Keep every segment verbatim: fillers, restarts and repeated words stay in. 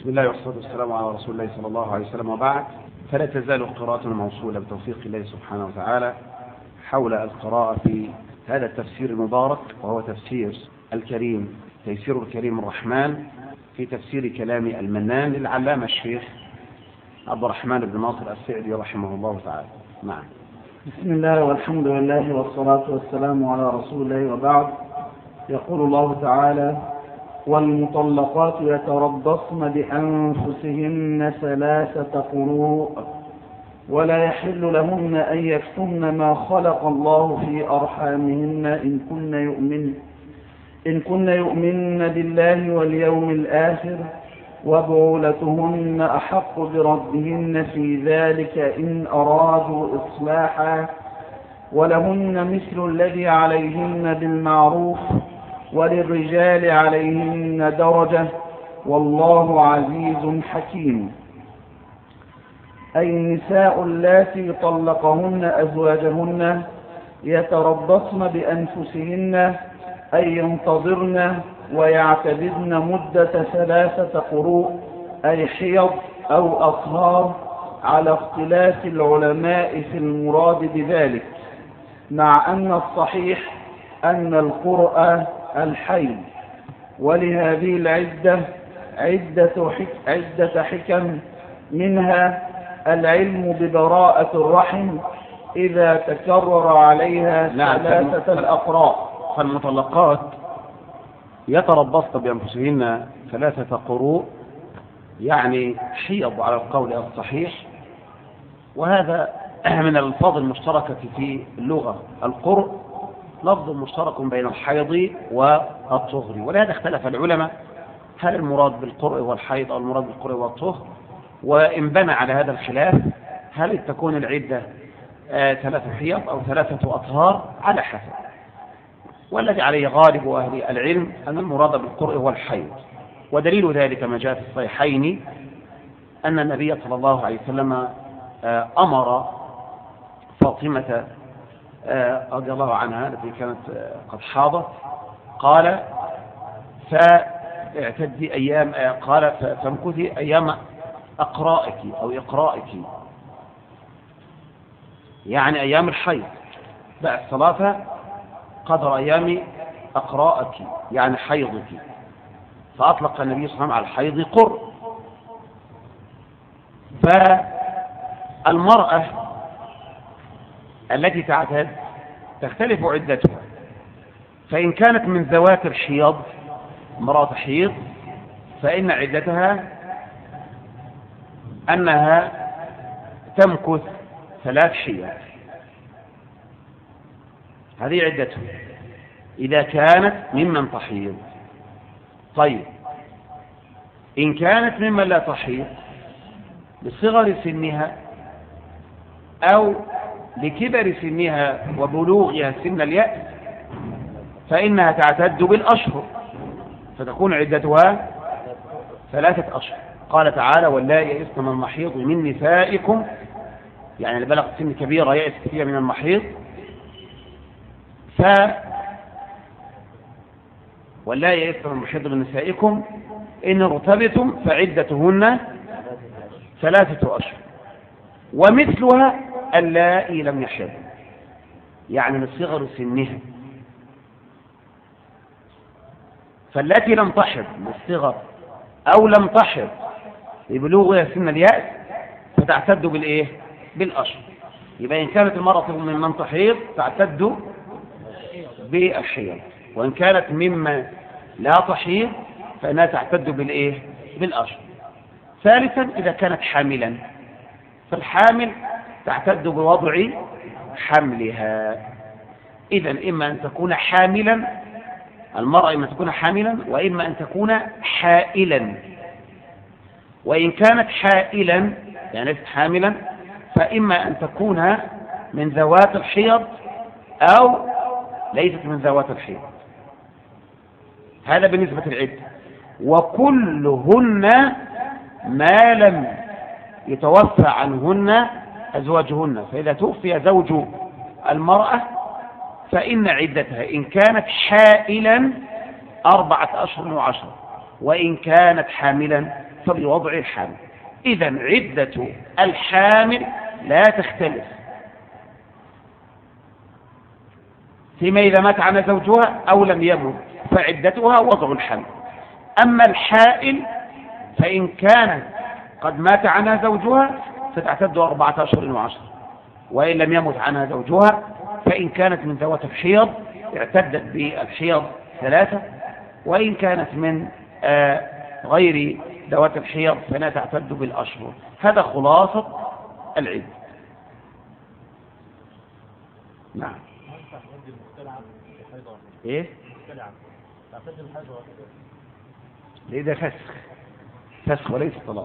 بسم الله والصلاة والسلام على رسول الله صلى الله عليه وسلم، وبعد. فلا تزال قراءتنا موصولة بتوفيق الله سبحانه وتعالى حول القراءة في هذا التفسير المبارك، وهو تفسير الكريم تيسير الكريم الرحمن في تفسير كلام المنان للعلامة الشيخ عبد الرحمن بن ناصر السعدي رحمه الله تعالى. نعم. بسم الله والحمد لله والصلاة والسلام على رسول الله، وبعد. يقول الله تعالى: والمطلقات يتربصن بأنفسهن ثلاثة قروء ولا يحل لهن أن يكتمن ما خلق الله في أرحامهن إن كن يؤمن إن كن يؤمن بالله واليوم الآخر وبعولتهن أحق بردهن في ذلك إن أرادوا إصلاحا ولهن مثل الذي عليهن بالمعروف وللرجال عليهن درجة والله عزيز حكيم. أي النساء اللاتي طلقهن أزواجهن يتربصن بأنفسهن أي ينتظرن ويعتددن مدة ثلاثة قروء أي حيض أو أطهار على اختلاف العلماء في المراد بذلك، مع أن الصحيح أن القرء الحيض. ولهذه العدة عدة, حك... عدة حكم، منها العلم ببراءة الرحم إذا تكرر عليها ثلاثة الأقراء. فالمطلقات يتربصن بأنفسهن ثلاثة قروء، يعني حيض على القول الصحيح، وهذا من الألفاظ المشتركة في اللغة. القرء لفظ مشترك بين الحيض والطهر، ولهذا اختلف العلماء هل المراد بالقرء والحيض أو المراد بالقرء والطهر، وإن بنى على هذا الخلاف هل تكون العدة آه ثلاثة حيض أو ثلاثة أطهار على حسب. والذي عليه غالب أهل العلم أن المراد بالقرء هو الحيض، ودليل ذلك ما جاء في الصحيحين أن النبي صلى الله عليه وسلم آه أمر فاطمة آه رضي الله عنها التي كانت آه قد حاضت، قال فاعتدي أيام آه قال فامكثي أيام أقرائك أو إقرائك، يعني أيام الحيض، بعد الصلاة قدر أيام أقرائك يعني حيضك، فأطلق النبي صلى الله عليه وسلم على الحيض قر. فالمرأة التي تعتد تختلف عدتها، فإن كانت من ذوات الحيض امرأة حيض فإن عدتها أنها تمكث ثلاث حيض، هذه عدتها إذا كانت ممن تحيض. طيب إن كانت ممن لا تحيض لصغر سنها أو لكبر سنها وبلوغها سن اليأس فإنها تعتد بالأشهر، فتكون عدتها ثلاثة أشهر. قال تعالى: واللائي يئسن من المحيض من نسائكم، يعني اللي بلغت سن كبيرة يئس فيها من المحيض، ف ولا يئسن من المحيض من نسائكم إن ارتبتم فعدتهن ثلاثة أشهر، ومثلها اللائي لم يحض، يعني من صغر سنها. فالتي لم تحض للصغر أو لم تحض لبلوغها سن اليأس فتعتد بالإيه؟ بالأشهر. يبقى إن كانت المرأة ممن تحيض تعتد بالحيض، وإن كانت مما لا تحيض فإنها تعتد بالإيه؟ بالأشهر. ثالثا إذا كانت حاملا فالحامل تعتد بوضع حملها. إذن إما أن تكون حاملا، المرأة إما تكون حاملا وإما أن تكون حائلا. وإن كانت حائلا يعني ليست حاملا فإما أن تكون من ذوات الحيض أو ليست من ذوات الحيض. هذا بالنسبة للعدة. وكلهن ما لم يتوفى عنهن أزواجهن، فإذا توفي زوج المرأة فإن عدتها إن كانت حائلا أربعة أشهر وعشرة، وإن كانت حاملا فبوضع الحامل. إذن عدة الحامل لا تختلف فيما إذا مات عنها زوجها أو لم يمت فعدتها وضع الحمل. أما الحائل فإن كان قد مات عنها زوجها فتعتد أربعة أشهر وعشر، وإن لم يمت عنها زوجها فإن كانت من ذوات الحيض اعتدت بالحيض ثلاثة، وإن كانت من آه غير ذوات الحيض فلا تعتد بالأشهر. هذا خلاصة العدة. نعم. ايه ليه؟ ده فسخ فسخ وليس طلاق.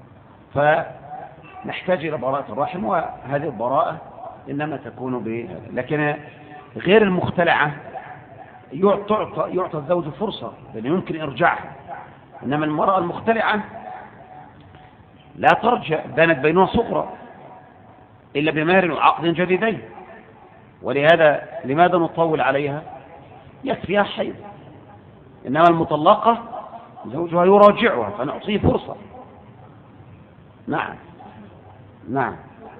فنحتاج الى براءة الرحم، وهذه البراءة انما تكون ب لكن غير المختلعة يعطى يعطى الزوج فرصة لأنه يمكن ارجاعها، انما المرأة المختلعة لا ترجع، بانت بينها صغرى الا بمهر وعقد جديدين. ولهذا لماذا نطول عليها؟ يكفيها حيض. إنما المطلقة زوجها يراجعها فنعطيه فرصة. نعم نعم.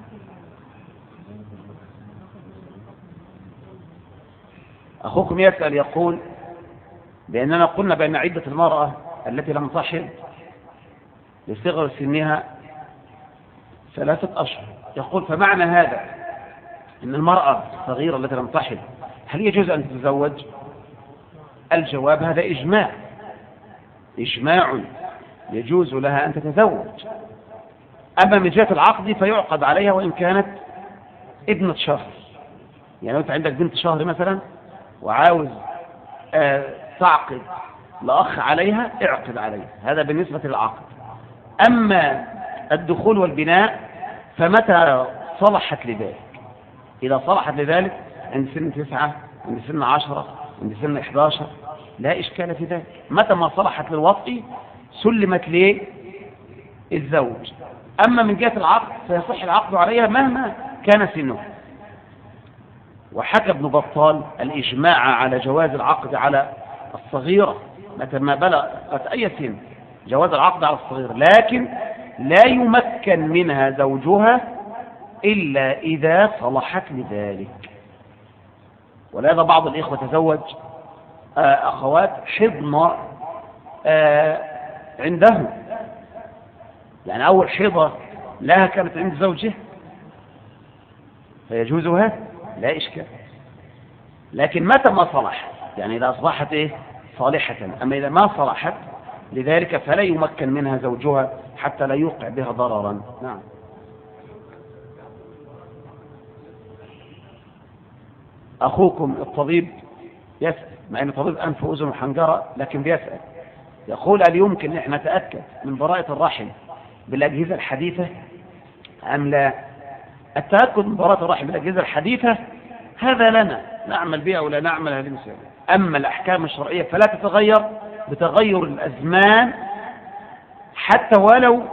أخوكم يسأل يقول بأننا قلنا بأن عدة المرأة التي لم تحض لصغر سنها ثلاثة أشهر. يقول فمعنى هذا أن المرأة الصغيرة التي لم تحض هل يجوز أن تتزوج؟ الجواب هذا إجماع إجماع يجوز لها أن تتزوج. أما من جهة العقد فيعقد عليها وإن كانت ابنة شهر. يعني أنت عندك بنت شهر مثلا وعاوز آه تعقد لأخ عليها اعقد عليها، هذا بالنسبة للعقد. أما الدخول والبناء فمتى صلحت لذلك، إذا صلحت لذلك عند سن تسعة عند سن عشرة عند سن إحدى عشر لا إشكال في ذلك. متى ما صلحت للوطء سلمت ليه الزوج. أما من جهة العقد فيصح العقد عليها مهما كان سنه. وحكى ابن بطال الإجماع على جواز العقد على الصغيرة متى ما بلغت أي سن، جواز العقد على الصغيرة، لكن لا يمكن منها زوجها إلا إذا صلحت لذلك. ولهذا بعض الإخوة تزوج أخوات حضن عندهم، يعني أول حضة لها كانت عند زوجها فيجوز هذا لا إشكال. لكن متى ما صلح، يعني إذا أصبحت إيه صالحة. أما إذا ما صلحت لذلك فلا يمكن منها زوجها حتى لا يوقع بها ضررا. نعم. أخوكم الطبيب يسأل، مع أن طبيب أنف وأذن وحنجرة لكن بيسأل يقول هل يمكن أن نتأكد من براءة الرحم بالأجهزة الحديثة أم لا؟ التأكد من براءة الرحم بالأجهزة الحديثة هذا لنا نعمل بها ولا نعمل هذه المسألة. أما الأحكام الشرعية فلا تتغير بتغير الأزمان حتى ولو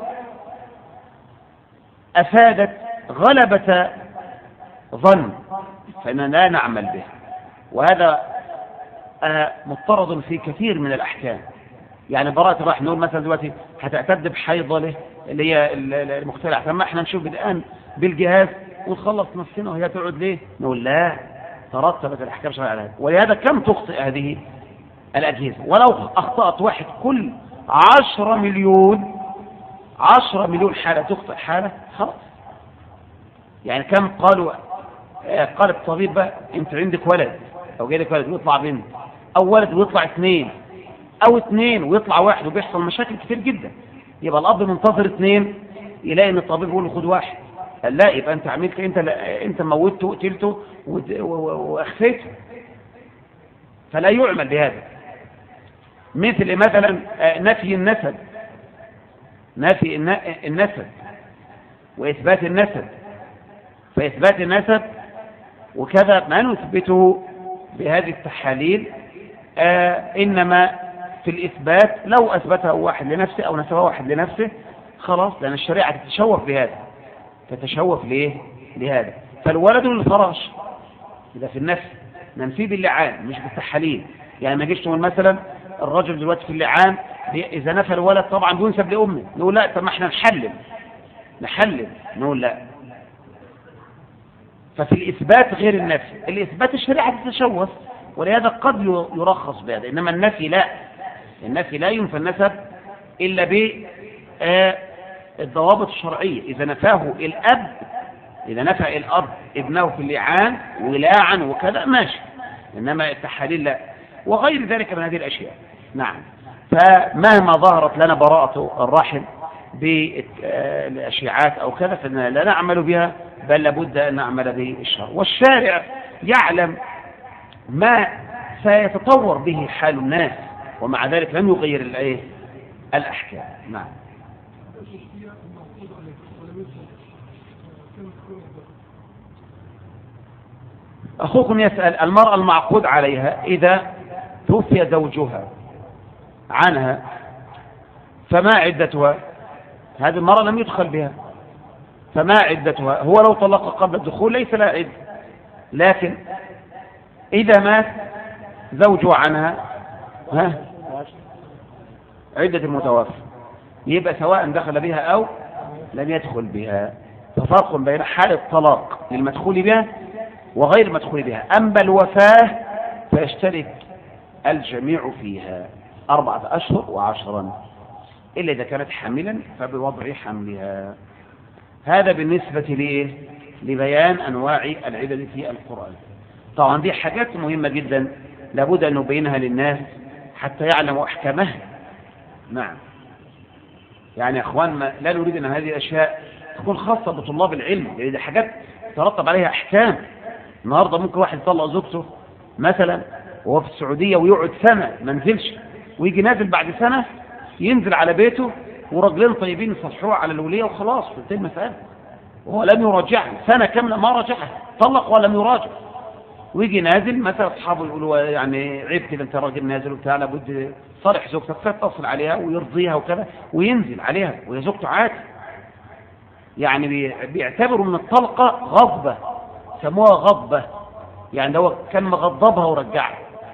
أفادت غلبة ظن فإننا لا نعمل به. وهذا مضطرد في كثير من الأحكام. يعني براءة الرحم نقول مثلا دلوقتي هتعتد بحيضة له اللي هي المختلعة، فما احنا نشوف الآن بالجهاز ونخلص نفسنا وهي تقعد ليه؟ نقول لا، ترتبت الأحكام شرعية على هذا. ولهذا كم تخطئ هذه الأجهزة؟ ولو أخطأت واحد كل عشرة مليون عشرة مليون حالة تخطئ حالة خلاص. يعني كم قالوا قال الطبيب بقى انت عندك ولد او جالك ولد ويطلع بنت، او ولد ويطلع اثنين، او اثنين ويطلع واحد، وبيحصل مشاكل كتير جدا. يبقى الاب منتظر اثنين يلاقي ان الطبيب يقول له خد واحد، قال لا يبقى انت عملت انت انت موتته وقتلته واخفيته، فلا يعمل بهذا. مثل مثلا نفي النسب، نفي النسب واثبات النسب، فاثبات النسب وكذا ما نثبته بهذه التحاليل آه إنما في الإثبات لو أثبتها واحد لنفسه أو نسبه واحد لنفسه خلاص، لأن الشريعة تتشوف بهذا، تتشوف ليه لهذا. فالولد للفراش إذا في النفس ننفيه باللعان مش بالتحاليل. يعني ما جيش تقول مثلا الرجل دلوقتي في اللعان إذا نفى الولد طبعا بينسب لأمه، نقول لا، طب ما احنا نحلل نحلل نقول لا. ففي الإثبات غير النفي، الإثبات الشريعة تتشوف، ولهذا قد يرخص بهذا، إنما النفي لا، النفي لا ينفى النسب إلا بالضوابط الشرعية. إذا نفاه الأب، إذا نفى الأب ابنه في اللعان ولاعا وكذا ماشي، إنما التحاليل لا، وغير ذلك من هذه الأشياء. نعم. فمهما ظهرت لنا براءة الرحم بالأشياعات أو كذا فإننا لا نعمل بها، بل لابد أن نعمل بالشرع، والشارع يعلم ما سيتطور به حال الناس، ومع ذلك لم يغير الإيه الأحكام. نعم. أخوكم يسأل: المرأة المعقود عليها إذا توفي زوجها عنها فما عدتها؟ هذه المرأة لم يدخل بها، فما عدتها؟ هو لو طلق قبل الدخول ليس لها عدة، لكن إذا مات زوجها عنها ها عدة المتوفى، يبقى سواء دخل بها أو لم يدخل بها. ففرق بين حال الطلاق للمدخول بها وغير المدخول بها. أما الوفاة فيشترك الجميع فيها أربعة أشهر وعشرا، إلا إذا كانت حاملا فبوضع حملها. هذا بالنسبة لإيه؟ لبيان أنواع العدد في القرآن. طبعا دي حاجات مهمة جدا لابد أن نبينها للناس حتى يعلموا أحكامها. نعم. يعني يا أخوان، ما لا نريد أن هذه الأشياء تكون خاصة بطلاب العلم، لأن دي حاجات ترتب عليها أحكام. النهاردة ممكن واحد يطلق زوجته مثلا وهو في السعودية ويقعد سنة ما نزلش، ويجي نازل بعد سنة ينزل على بيته ورجلين طيبين يصلحوه على الولية وخلاص في المسألة، وهو لم يراجعها سنة كاملة، ما راجعها، طلق ولم يراجع. ويجي نازل مثلا أصحابه يقولوا يعني عيب كده أنت راجل نازل وبتاع، لابد صالح زوجتك، فيتصل عليها ويرضيها وكذا وينزل عليها وهي زوجته عادي. يعني بيعتبروا من الطلقة غضبة، سموها غضبة، يعني ده كان مغضبها ورجعها،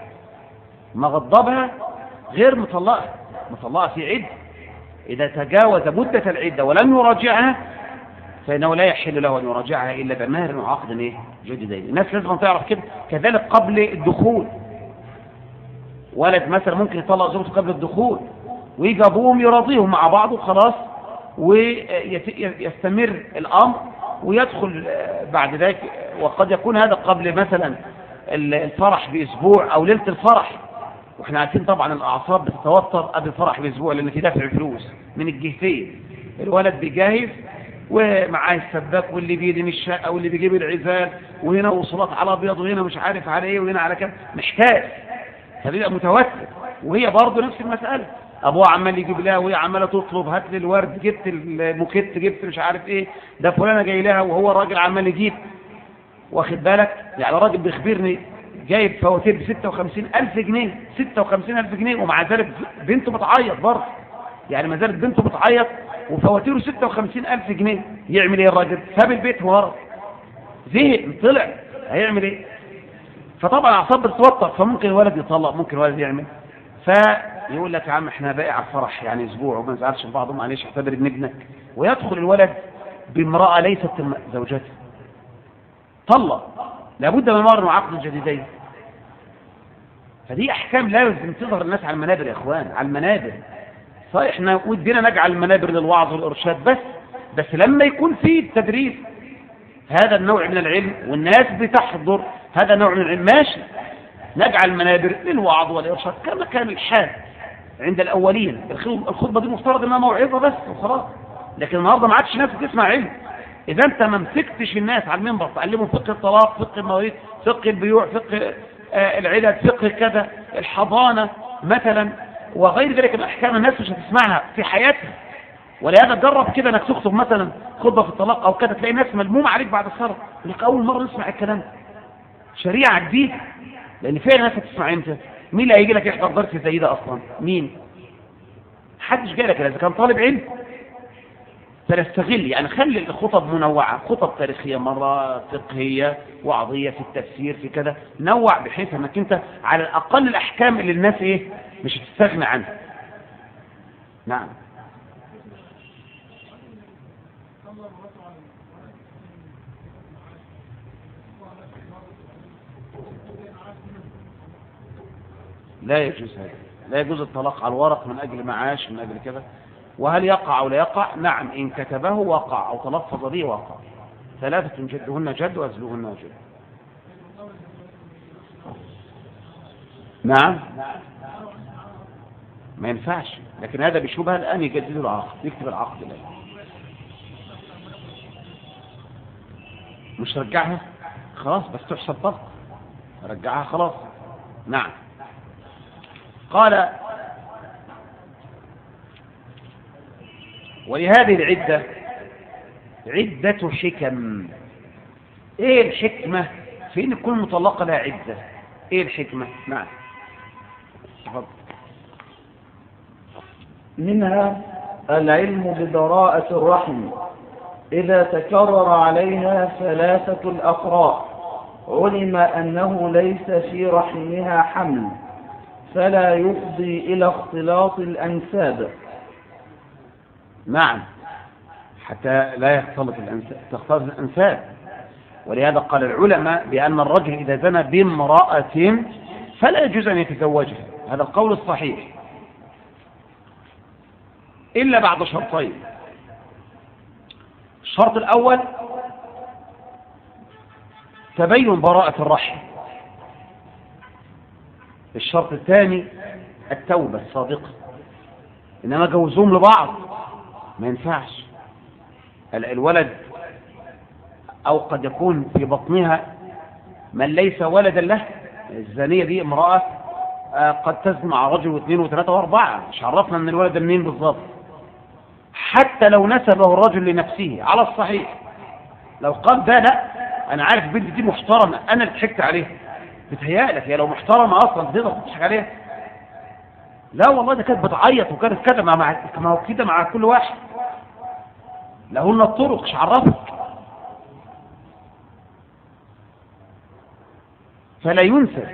مغضبها غير مطلقها، مطلقها في عدة. إذا تجاوز مدة العدة ولم يراجعها فإنه لا يحل له أن يراجعها إلا بمهر وعقد إيه جديدين. الناس لازم تعرف كده. كذلك قبل الدخول، ولد مثلا ممكن يطلق زوجته قبل الدخول ويجي أبوهم يراضيهم مع بعض وخلاص، ويستمر الأمر ويدخل بعد ذلك. وقد يكون هذا قبل مثلا الفرح بأسبوع أو ليلة الفرح، واحنا عارفين طبعا الأعصاب بتتوتر قبل الفرح بأسبوع لأن في دافع فلوس من الجهتين. الولد بيجهز ومعاه السباك واللي بيدم الشقة واللي بيجيب العزال، وهنا وصلات على أبيض وهنا مش عارف على إيه وهنا على كده، محتاج، فبيبقى متوتر. وهي برضه نفس المسألة، أبوها عمال يجيب لها وهي عمالة تطلب هات لي الورد، جبت الموكيت، جبت مش عارف إيه، ده فلانة جاي لها، وهو الراجل عمال يجيب، واخد بالك؟ يعني الراجل بيخبرني جايب فواتير بستة وخمسين ألف جنيه، ستة وخمسين ألف جنيه، ومع ذلك بنته بتعيط برضه، يعني ما زالت بنته بتعيط وفواتيره ستة وخمسين ألف جنيه. يعمل ايه الراجل؟ ساب البيت وهرب، زهق طلع، هيعمل ايه؟ فطبعا اعصاب بتتوتر، فممكن الولد يطلق، ممكن الولد يعمل، فيقول لك يا عم احنا باقي على الفرح يعني اسبوع وما نزعلش بعض، معلش اعتبر ان ابنك، ويدخل الولد بامراه ليست زوجته، طلق، لابد من مهر وعقد جديدين. فدي احكام لازم تظهر الناس على المنابر يا اخوان، على المنابر. صحيح احنا ودينا نجعل المنابر للوعظ والارشاد بس، بس لما يكون في التدريس هذا النوع من العلم والناس بتحضر هذا النوع من العلم ماشي، نجعل المنابر للوعظ والارشاد كما كان الحال عند الاولين. الخطبه دي مفترض انها موعظه بس وخلاص، لكن النهارده ما عادش ناس بتسمع علم. اذا انت ما مسكتش الناس على المنبر تعلمهم فقه الطلاق، فقه المواريث، فقه البيوع، فقه آه العدد، فقه كذا، الحضانه مثلا وغير ذلك من احكام، الناس مش هتسمعها في حياتها. ولهذا جرب كده انك تخطب مثلا خطبه في الطلاق او كده، تلاقي ناس ملمومه عليك بعد الصلاه، لك اول مره نسمع الكلام ده، شريعه جديده، لان فعلا الناس هتسمع امتى؟ مين اللي هيجي لك يحضر درس زي ده اصلا؟ مين؟ محدش جاي لك اذا كان طالب علم. فنستغل، يعني خلي الخطب منوعه، خطب تاريخيه مره، فقهيه، وعظيه، في التفسير، في كذا، نوع بحيث انك انت على الاقل الاحكام اللي الناس ايه مش هتستغنى عنها. نعم. لا يجوز هذا، لا يجوز الطلاق على الورق من أجل معاش من أجل كذا. وهل يقع أو لا يقع؟ نعم، إن كتبه وقع أو تلفظ به وقع. ثلاثة جدهن جد وأزلهن جد. نعم، ما ينفعش، لكن هذا بشبهة الآن يجدد العقد، يكتب العقد الآن. مش رجعها خلاص، بس تحسب طلق، رجعها خلاص. نعم. قال: ولهذه العدة عدة حكم. ايه الحكمة في ان كل مطلقة لها عدة؟ ايه الحكمة؟ نعم. تفضل. منها العلم ببراءة الرحم إذا تكرر عليها ثلاثة الأقراء علم أنه ليس في رحمها حمل فلا يفضي إلى اختلاط الأنساب. نعم، حتى لا يختلط الأنساب، تختلط الأنساب. ولهذا قال العلماء بأن الرجل إذا زنى بامرأة فلا يجوز أن يتزوجها، هذا القول الصحيح، إلا بعد شرطين. الشرط الأول تبين براءة الرحم، الشرط الثاني التوبة الصادقة. إنما جوزهم لبعض ما ينفعش. الولد أو قد يكون في بطنها من ليس ولدا له. الزانية دي امرأة قد تزني مع رجل واثنين وثلاثة واربعة، مش عرفنا ان الولد منين بالضبط. حتى لو نسبه الرجل لنفسه على الصحيح، لو قال ده لا انا عارف البنت دي محترمة انا اللي ضحكت عليها، بتهيألك هي لو محترمة اصلا تقدر تضحك عليها؟ لا والله، ده كانت بتعيط وكانت كده مع كما هو كده مع كل واحد. لهن الطرق، مش عرفك. فلا ينسب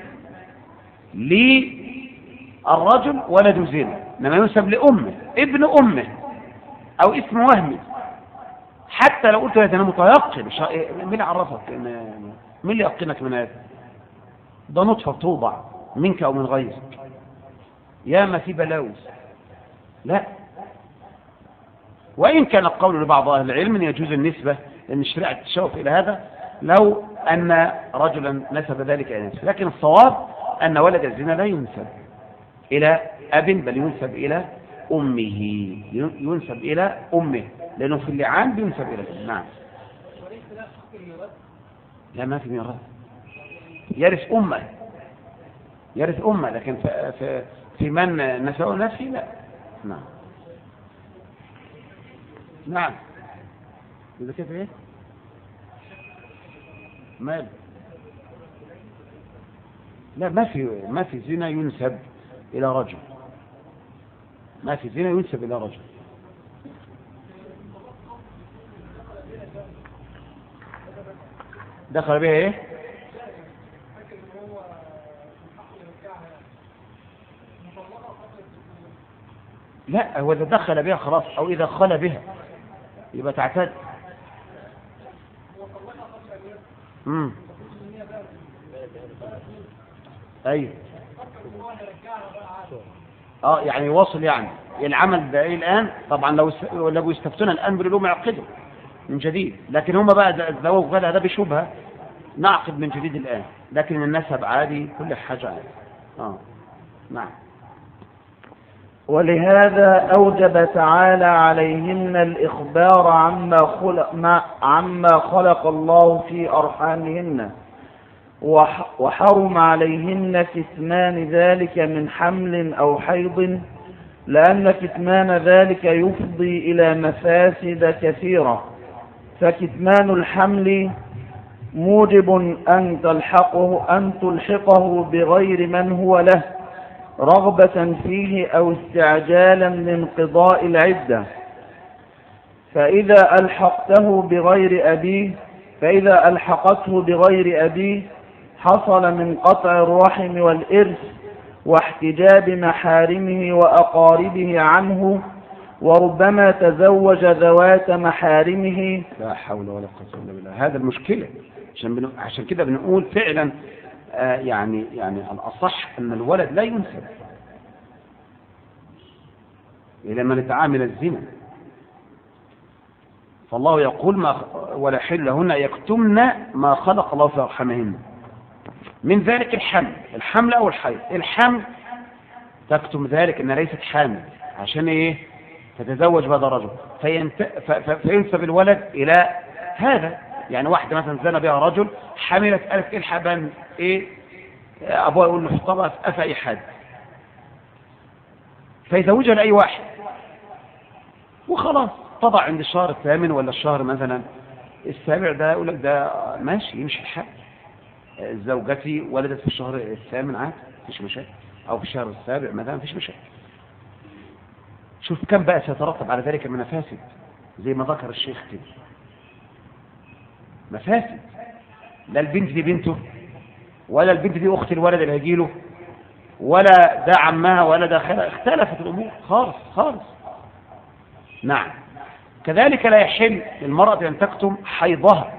للرجل ولد زنا، انما ينسب لامه، ابن امه، او اسم وهمي. حتى لو قلت له انا متيقن، مين اللي عرفك؟ مين اللي يقنك من هذا؟ ده نطفه توضع منك او من غيرك، يا ما في بلاوز. لا. وان كان القول لبعض اهل العلم ان يجوز النسبه، لان الشريعه تشوف الى هذا لو ان رجلا نسب ذلك الى نفسه، لكن الصواب ان ولد الزنا لا ينسب الى اب، بل ينسب الى امه، ينسب الى امه، لانه في اللعان بينسب الى الام. نعم. لا، ما في ميراث، يرث امه، يرث امه، لكن في في من نسبه نفسه لا. نعم. نعم. إذا كيف إيه؟ مال؟ لا، ما في ما في زنا ينسب إلى رجل، ما في زنا ينسب إلى رجل. دخل بها إيه؟ لا، هو إذا دخل بها خلاص، أو إذا خلى بها يبقى تعتد. امم ايوه. اه يعني واصل، يعني العمل ده ايه الان؟ طبعا لو لو يستفتون الان بيقولوا يعقدوا من جديد، لكن هم بقى لو غدا هذا بشبهه نعقد من جديد الان، لكن النسب عادي، كل حاجه عادي. اه نعم. ولهذا أوجب تعالى عليهن الإخبار عما خلق, عما خلق الله في أرحامهن، وحرم عليهن كتمان ذلك من حمل أو حيض، لأن كتمان ذلك يفضي إلى مفاسد كثيرة. فكتمان الحمل موجب أن تلحقه, أن تلحقه بغير من هو له رغبة فيه أو استعجالا لانقضاء العدة. فإذا ألحقته بغير أبيه فإذا ألحقته بغير أبيه حصل من قطع الرحم والإرث واحتجاب محارمه وأقاربه عنه وربما تزوج ذوات محارمه. لا حول ولا قوة إلا بالله. هذا المشكلة. عشان بنو... عشان كده بنقول فعلا آه يعني يعني الأصح أن الولد لا ينسب إلى من يتعامل الزنا. فالله يقول ما ولا حل لهن يكتمن ما خلق الله في أرحامهن، من ذلك الحمل الحمل أو الحيض. الحمل تكتم ذلك أنها ليست حامل عشان إيه؟ تتزوج بعد رجل فينت... ف... ف... فينسب الولد إلى هذا. يعني واحدة مثلا زنى بها رجل حملت ألف الحبا إيه أبوها يقول له حطها في أفا أي حد فيزوجها لأي واحد وخلاص. طبعا عند الشهر الثامن ولا الشهر مثلا السابع ده يقول لك ده ماشي يمشي الحال. زوجتي ولدت في الشهر الثامن عاد مفيش مشاكل، أو في الشهر السابع مثلا مفيش مشاكل. شوف كم بقى سيترتب على ذلك من مفاسد زي ما ذكر الشيخ كده. مفاسد، لا البنت دي بنته ولا البنت دي أخت الولد اللي هيجيله ولا ده عمها ولا ده خالها، اختلفت الأمور خالص خالص. نعم. كذلك لا يحل للمرأة أن تكتم حيضها،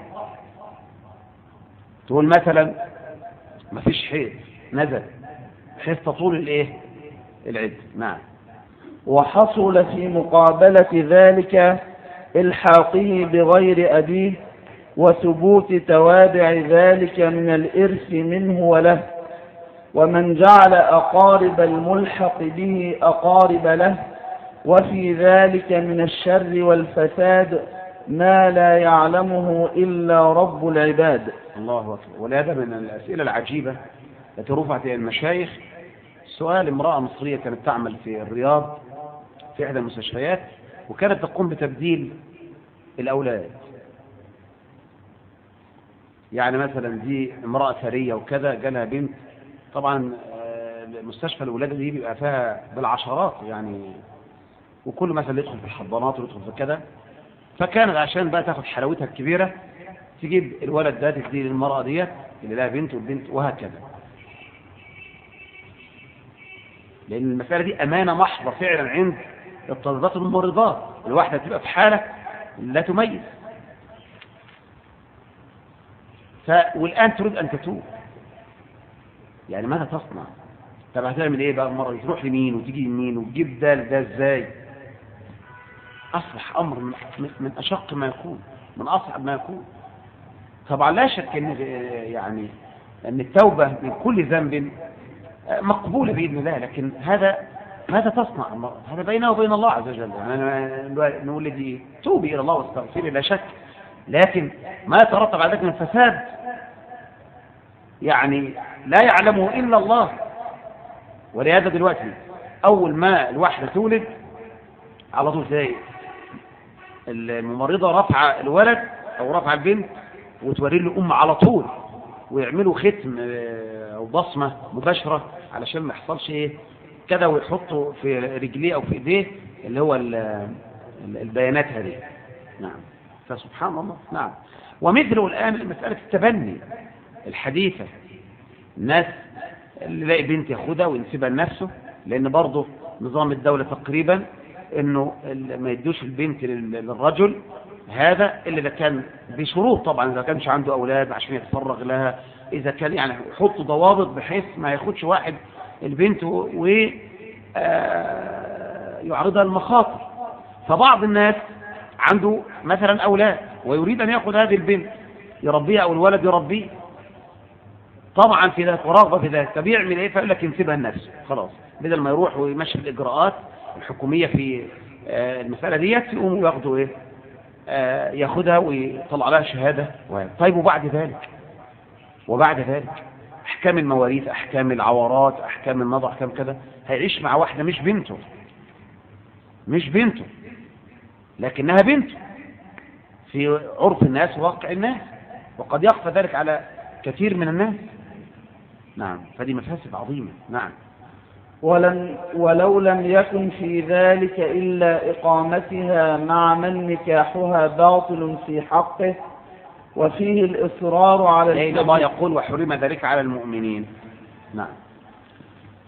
تقول مثلا ما فيش حيض نزل بحيث تطول الايه العدة. نعم. وحصل في مقابلة ذلك الحاقه بغير أبيه وثبوت توابع ذلك من الإرث منه وله، ومن جعل أقارب الملحق به أقارب له، وفي ذلك من الشر والفساد ما لا يعلمه إلا رب العباد. الله أكبر. ولهذا من الأسئلة العجيبة التي رفعت إلى المشايخ سؤال امرأة مصرية كانت تعمل في الرياض في إحدى المستشفيات وكانت تقوم بتبديل الأولاد. يعني مثلا دي امرأة ثرية وكذا جالها بنت، طبعا مستشفى الولادة دي بيبقى فيها بالعشرات يعني، وكل مثلا يدخل في الحضانات ويدخل في كذا، فكانت عشان بقى تاخد حلاوتها الكبيرة تجيب الولد ده تديه للمرأة ديت اللي لها بنت والبنت وهكذا. لأن المسألة دي أمانة محضة فعلا عند الطبيبات والممرضات، الواحدة تبقى في حالة لا تميز. ف... والآن تريد أن تتوب، يعني ماذا تصنع؟ طب هتعمل إيه بقى المرة دي؟ تروح لمين وتيجي لمين وتجيب ده ده إزاي؟ أصبح أمر من أشق ما يكون، من أصعب ما يكون. طبعا لا شك أن يعني أن التوبة من كل ذنب مقبولة بإذن الله، لكن هذا ماذا تصنع المرأة؟ هذا بينه وبين الله عز وجل. يعني نقول لدي توبي إلى الله واستغفري لا شك، لكن ما يترتب على ذلك من فساد يعني لا يعلمه إلا الله. ولهذا دلوقتي أول ما الواحدة تولد على طول زي الممرضة رفع الولد أو رفع البنت وتوري له الأم على طول، ويعملوا ختم أو بصمة مباشرة علشان ما يحصلش إيه كذا، ويحطوا في رجليه أو في إيديه اللي هو البيانات هذه. نعم. فسبحان الله. نعم. ومثله الآن مسألة التبني الحديثة، الناس اللي لاقي بنت ياخدها وينسبها لنفسه، لأن برضه نظام الدولة تقريبا إنه ما يدوش البنت للرجل هذا إلا إذا كان بشروط، طبعا إذا كانش عنده أولاد عشان يتفرغ لها، إذا كان يعني يحطوا ضوابط بحيث ما ياخدش واحد البنت ويعرضها المخاطر. فبعض الناس عنده مثلا أولاد ويريد أن يأخذ هذه البنت يربيها أو الولد يربيه، طبعا في ذلك ورغبة في ذلك، فبيعمل إيه؟ فيقول لك ينسبها لنفسه خلاص، بدل ما يروح ويمشي الإجراءات الحكومية في المسألة ديت يقوموا ياخدوا إيه ياخدها ويطلع لها شهادة. طيب وبعد ذلك وبعد ذلك أحكام المواريث، أحكام العورات، أحكام النظر، أحكام كذا، هيعيش مع واحدة مش بنته مش بنته لكنها بنته في عرف الناس وواقع الناس، وقد يخفى ذلك على كثير من الناس. نعم. فدي مفاسد عظيمة. نعم. ولم ولو لم يكن في ذلك إلا إقامتها مع من نكاحها باطل في حقه، وفيه الإصرار على لأن الله يقول وحرم ذلك على المؤمنين. نعم.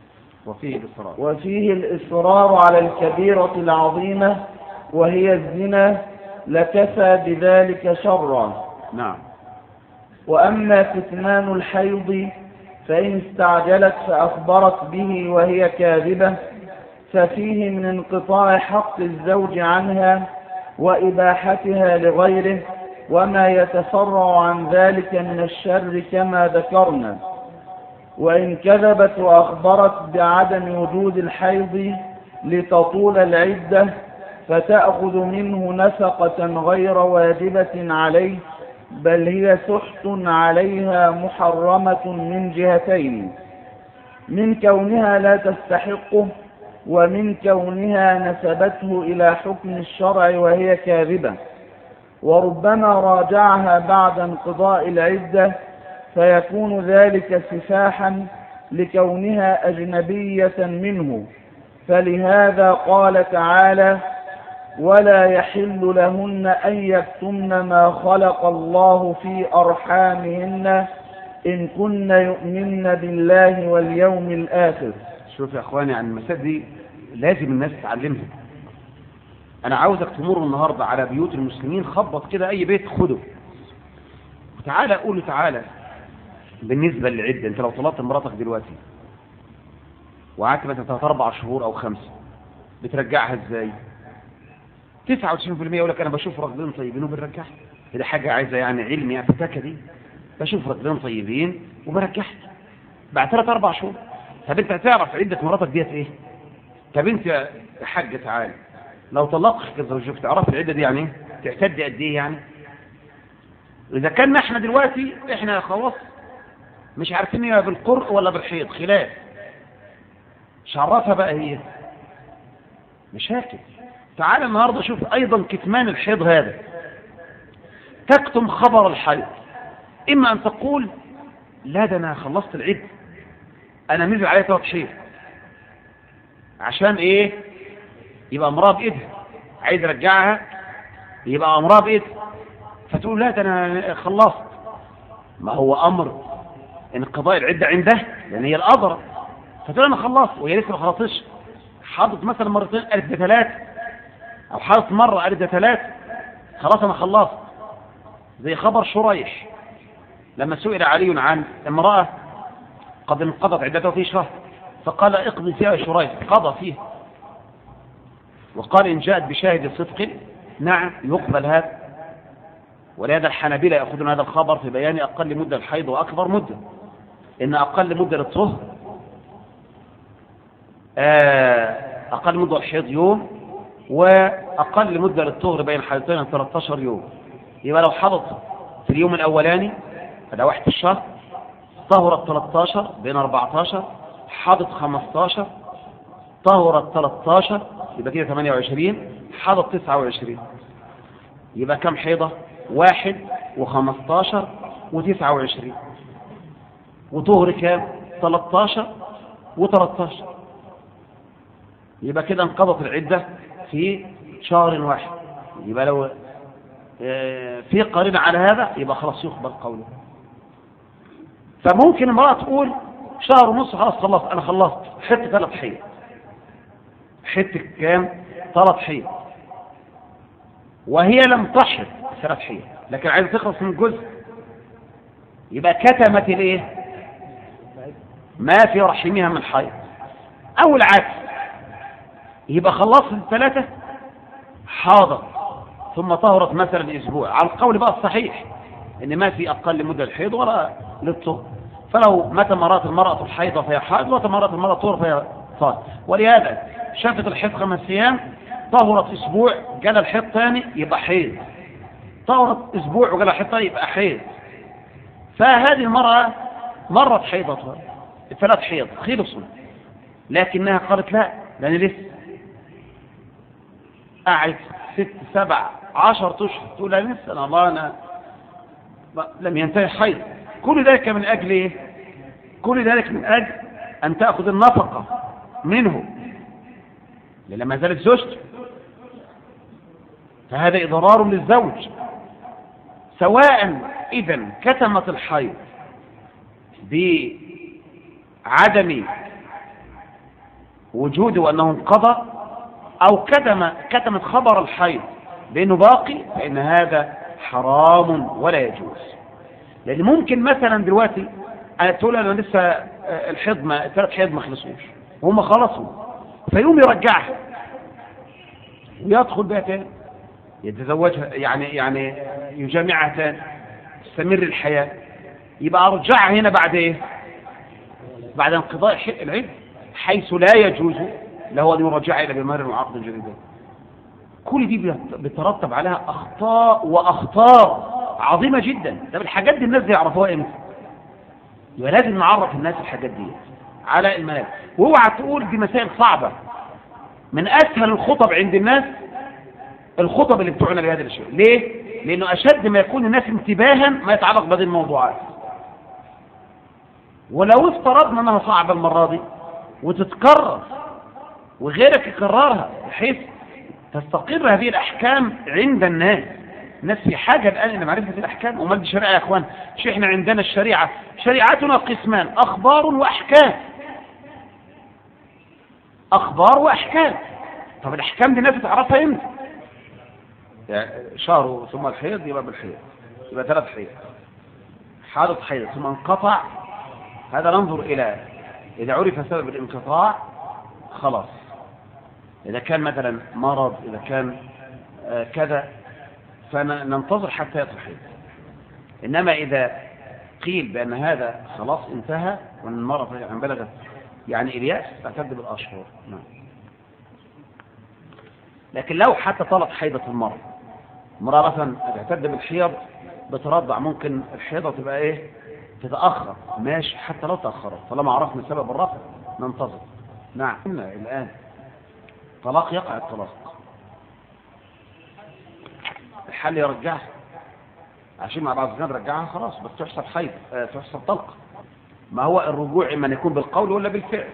وفيه الإصرار وفيه الإصرار على الكبيرة العظيمة وهي الزنا لكفى بذلك شرا. نعم. وأما كتمان الحيض فإن استعجلت فأخبرت به وهي كاذبة ففيه من انقطاع حق الزوج عنها وإباحتها لغيره وما يتفرع عن ذلك من الشر كما ذكرنا. وإن كذبت وأخبرت بعدم وجود الحيض لتطول العدة فتأخذ منه نفقة غير واجبة عليه بل هي سحت عليها محرمة من جهتين: من كونها لا تستحقه ومن كونها نسبته إلى حكم الشرع وهي كاذبة. وربما راجعها بعد انقضاء العدة فيكون ذلك سفاحا لكونها أجنبية منه، فلهذا قال تعالى: ولا يحل لهن أن يكتمن ما خلق الله في أرحامهن إن كن يؤمن بالله واليوم الآخر. شوف يا أخواني، عن المسائل دي لازم الناس تتعلمها. أنا عاوزك تمر النهاردة على بيوت المسلمين، خبط كده أي بيت خده وتعالى قول له تعالى بالنسبة للعدة، أنت لو طلبت مراتك دلوقتي وقعدت مثلا ثلاث أربع شهور أو خمسة بترجعها إزاي؟ تسعة وتسعين بالمئة يقول لك أنا بشوف راجلين طيبين وبنرجعها. دي حاجة عايزة يعني علم، يعني فتاكة دي. بشوف راجلين طيبين وبرجعها بعد ثلاث أربع شهور. طب أنت هتعرف عدة مراتك ديت إيه؟ طب أنت يا حاج تعالى لو طلقت زوجك تعرف العدة دي يعني إيه؟ تعتد قد إيه يعني؟ إذا كنا إحنا دلوقتي إحنا خلاص مش عارفين هي بالقرء ولا بالحيض، خلاف مش عرفها بقى هي مشاكل. تعال النهاردة شوف أيضا كتمان الحيض هذا، تكتم خبر الحيض. إما أن تقول لا ده أنا خلصت العدة، أنا نزل عليها ثلاث حيض، عشان إيه؟ يبقى أمرها بإيدها، عايز أرجعها يبقى أمرها بإيدها، فتقول لا ده أنا خلصت. ما هو أمر إن قضاء العدة عنده لأن هي الأضرة، فتقول أنا خلصت وهي لسه ما خلصتش. حاضت مثلا مرتين قالت ده ثلاثة، أو حاضت مرة قالت ده ثلاثة، خلاص أنا خلصت. زي خبر شريح لما سئل علي عن امرأة قد انقضت عدتها في شهر، فقال اقضي فيها شريح، قضى فيه. وقال إن جاءت بشاهد صدق نعم يقبل هذا. ولهذا الحنابلة يأخذون هذا الخبر في بيان أقل مدة الحيض وأكبر مدة. إن أقل مدة للطهر أقل مدة الحيض يوم، وأقل مدة للطهر بين حيضتين ثلاثة عشر يوم. يبقى لو حضت في اليوم الأولاني هذا واحد في الشهر، طهرت ثلاثة عشر بين أربعة عشر، حضت خمسة عشر، طهرت ثلاثة عشر يبقى كده ثمانية وعشرين، حضت تسعة وعشرين. يبقى كم حيضة؟ واحد وخمسة عشر وتسعة وعشرين. وطهر كام؟ ثلاثة عشر وثلاثة عشر. يبقى كده انقضت العدة في شهر واحد. يبقى لو في قرينة على هذا يبقى خلاص يقبل قوله. فممكن امرأة تقول شهر ونص خلاص خلصت، أنا خلصت حتة ثلاث حيض، حتة كام؟ ثلاث حيض، وهي لم تحض ثلاث حيض لكن عايزة تخلص من جزء. يبقى كتمت الايه؟ ما في رحمها من حيض. أو العكس، يبقى خلصت الثلاثة حاضر ثم طهرت مثلا اسبوع، على القول بقى الصحيح ان ما في اقل مدة الحيض ولا للطهر. فلو متى مرات المرأة الحيضة فهي حائض، ومتى مرات المرأة الطهر فهي طاهر. ولهذا شافت الحيض خمس ايام طهرت اسبوع جالها الحيض ثاني يبقى حيض، طهرت اسبوع وجالها الحيض ثاني يبقى حيض. فهذه المرأة مرت حيضتها ثلاث حيض خلصوا، لكنها قالت لا لأن لسه قاعد ست سبع عشر اشهر تقول لا لسه انا الله انا لم ينتهي حيض. كل ذلك من اجل ايه؟ كل ذلك من اجل ان تاخذ النفقه منه لأن ما زالت زوجته. فهذا اضرار للزوج، سواء اذا كتمت الحيض بعدم وجوده أنه انقضى، أو كتم كتمت خبر الحيض بأنه باقي، فإن هذا حرام ولا يجوز. لأن ممكن مثلا دلوقتي تقول أنا لسه الحيض ما ثلاث حيض ما خلصوش وهم خلصوا، فيوم يرجعها ويدخل بها تاني يتزوجها، يعني يعني يجامعها تاني تستمر الحياة، يبقى أرجعها هنا بعد إيه؟ بعد انقضاء العدة، حيث لا يجوز له أن يرجعها إلى بمهر وعقد جديد. كل دي بترتب عليها أخطاء وأخطار عظيمة جدا. طب الحاجات دي الناس دي يعرفوها إمتى؟ يبقى لازم نعرف الناس الحاجات دي على المنابر. واوعى تقول دي مسائل صعبة. من أسهل الخطب عند الناس الخطب اللي بتوعنا بهذا الشيء. ليه؟ لأنه أشد ما يكون الناس انتباها ما يتعلق بهذه الموضوعات. ولو افترضنا أنها صعبة المرة دي وتتكرر وغيرك يكررها بحيث تستقر هذه الأحكام عند الناس. الناس في حاجة الآن إلى معرفة الأحكام. وما دي شريعة يا أخوان؟ شو إحنا عندنا الشريعة، شريعتنا قسمان: أخبار وأحكام. أخبار وأحكام. طب الأحكام دي الناس تعرفها إمتى؟ يعني شهر ثم الحيض يبقى بالحيض، يبقى ثلاث حيض، حالة حيض ثم انقطع، هذا ننظر إلى إذا عرف سبب الانقطاع خلاص. إذا كان مثلا مرض، إذا كان آه كذا، فننتظر حتى يطلع حيض. إنما إذا قيل بأن هذا خلاص انتهى وأن المرأة عن بلغت يعني الياس تعتد بالأشهر. نعم. لكن لو حتى طلت حيضة المرأة، المرأة مثلا تعتد بالحيض بترضع، ممكن الحيضة تبقى إيه؟ تتأخر، ماشي، حتى لو تأخرت طالما عرفنا سبب الرفع ننتظر. نعم. الآن طلاق يقع الطلاق، الحل يرجعها عشان مع بعض الزمان رجعها خلاص، بس تحسب حيض، أه تحسب طلق. ما هو الرجوع إما يكون بالقول ولا بالفعل.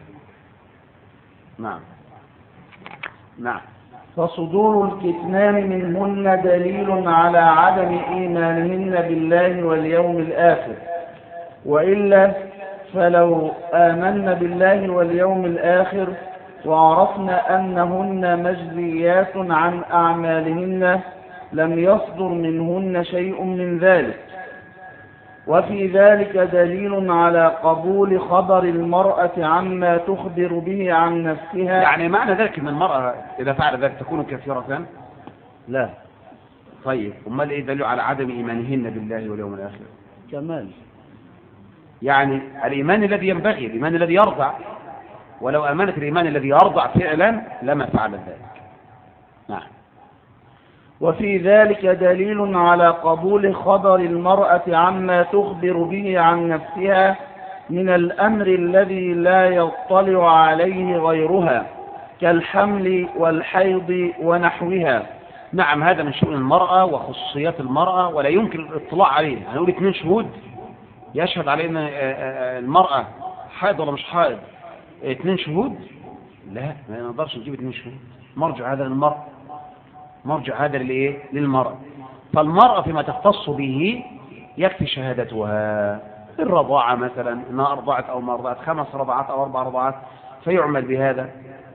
نعم. نعم. فصدور الكتمان منهن دليل على عدم إيمانهن بالله واليوم الآخر، وإلا فلو آمن بالله واليوم الآخر وعرفنا أنهن مجزيات عن أعمالهن لم يصدر منهن شيء من ذلك. وفي ذلك دليل على قبول خبر المرأة عما تخبر به عن نفسها. يعني معنى ذلك أن المرأة إذا فعل ذلك تكون كثيرة؟ لا. طيب أمال إيه دليل على عدم إيمانهن بالله واليوم الآخر؟ كمال، يعني الإيمان الذي ينبغي، الإيمان الذي يرضع. ولو آمنت الإيمان الذي يرضع فعلا لما فعل ذلك. نعم. وفي ذلك دليل على قبول خبر المرأة عما تخبر به عن نفسها من الأمر الذي لا يطلع عليه غيرها كالحمل والحيض ونحوها. نعم، هذا من شؤون المرأة وخصوصيات المرأة ولا يمكن الاطلاع عليه. هنقول اثنين شهود يشهد علينا المرأة حائض ولا مش حائض، اثنين شهود؟ لا، ما نقدرش نجيب اثنين شهود. مرجع هذا للمرأة، مرجع هذا للايه؟ للمرأة. فالمرأة فيما تختص به يكفي شهادتها. الرضاعة مثلا انها ارضعت او ما ارضعت، خمس رضعات او اربع رضعات، فيعمل بهذا.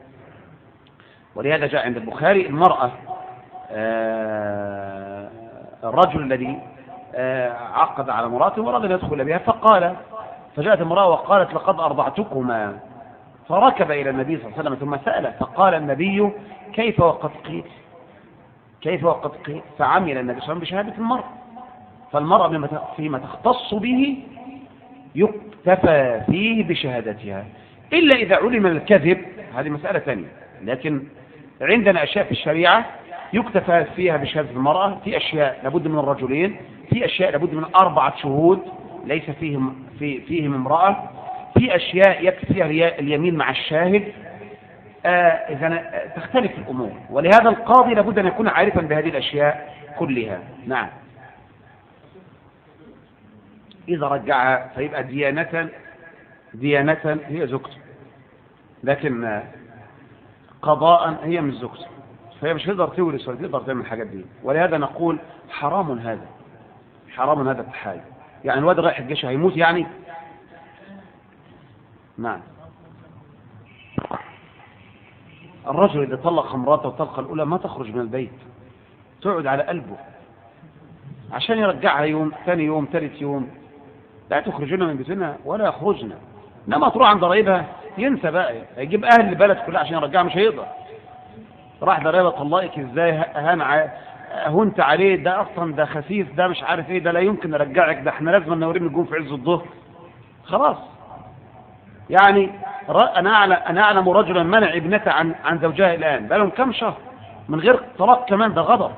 ولهذا جاء عند البخاري المرأة آه الرجل الذي آه عقد على امرأته وراد ان يدخل بها، فقال فجاءت امرأة وقالت لقد ارضعتكما، فركب الى النبي صلى الله عليه وسلم ثم سأل، فقال النبي كيف وقد قيل، كيف وقد قيل، فعمل النبي صلى الله عليه وسلم بشهادة المرأة. فالمرأة فيما تختص به يكتفى فيه بشهادتها، إلا إذا علم الكذب، هذه مسألة ثانية. لكن عندنا أشياء في الشريعة يكتفى فيها بشهادة المرأة، في أشياء لابد من الرجلين، في أشياء لابد من أربعة شهود ليس فيهم في فيهم امرأة، في أشياء يكفي فيها اليمين مع الشاهد. آه إذا تختلف الأمور، ولهذا القاضي لابد أن يكون عارفا بهذه الأشياء كلها. نعم. إذا رجعها فيبقى ديانة ديانة هي زوجته، لكن قضاء هي من زوجته، فهي مش تقدر تورث ولا تقدر تعمل الحاجات دي. ولهذا نقول حرام هذا، حرام هذا التحايل. يعني الواد رايح الجيش هيموت يعني. نعم. الرجل إذا طلق امراته الطلقة الأولى ما تخرج من البيت، تقعد على قلبه عشان يرجعها يوم ثاني يوم ثالث يوم. لا تخرجنا من بيتنا ولا يخرجنا. انما تروح عند قرايبها ينسى بقى، يجيب اهل البلد كلها عشان يرجعها مش هيقدر. راح ده قرايبها طلقك ازاي، هان هنت عليه، ده اصلا ده خسيس، ده مش عارف ايه، ده لا يمكن نرجعك، ده احنا لازم نوريه نجوم في عز الظهر. خلاص يعني انا اعلم انا اعلم رجلا منع ابنته عن عن زوجها الان بقى لهم كام شهر من غير طلاق كمان، ده غضب.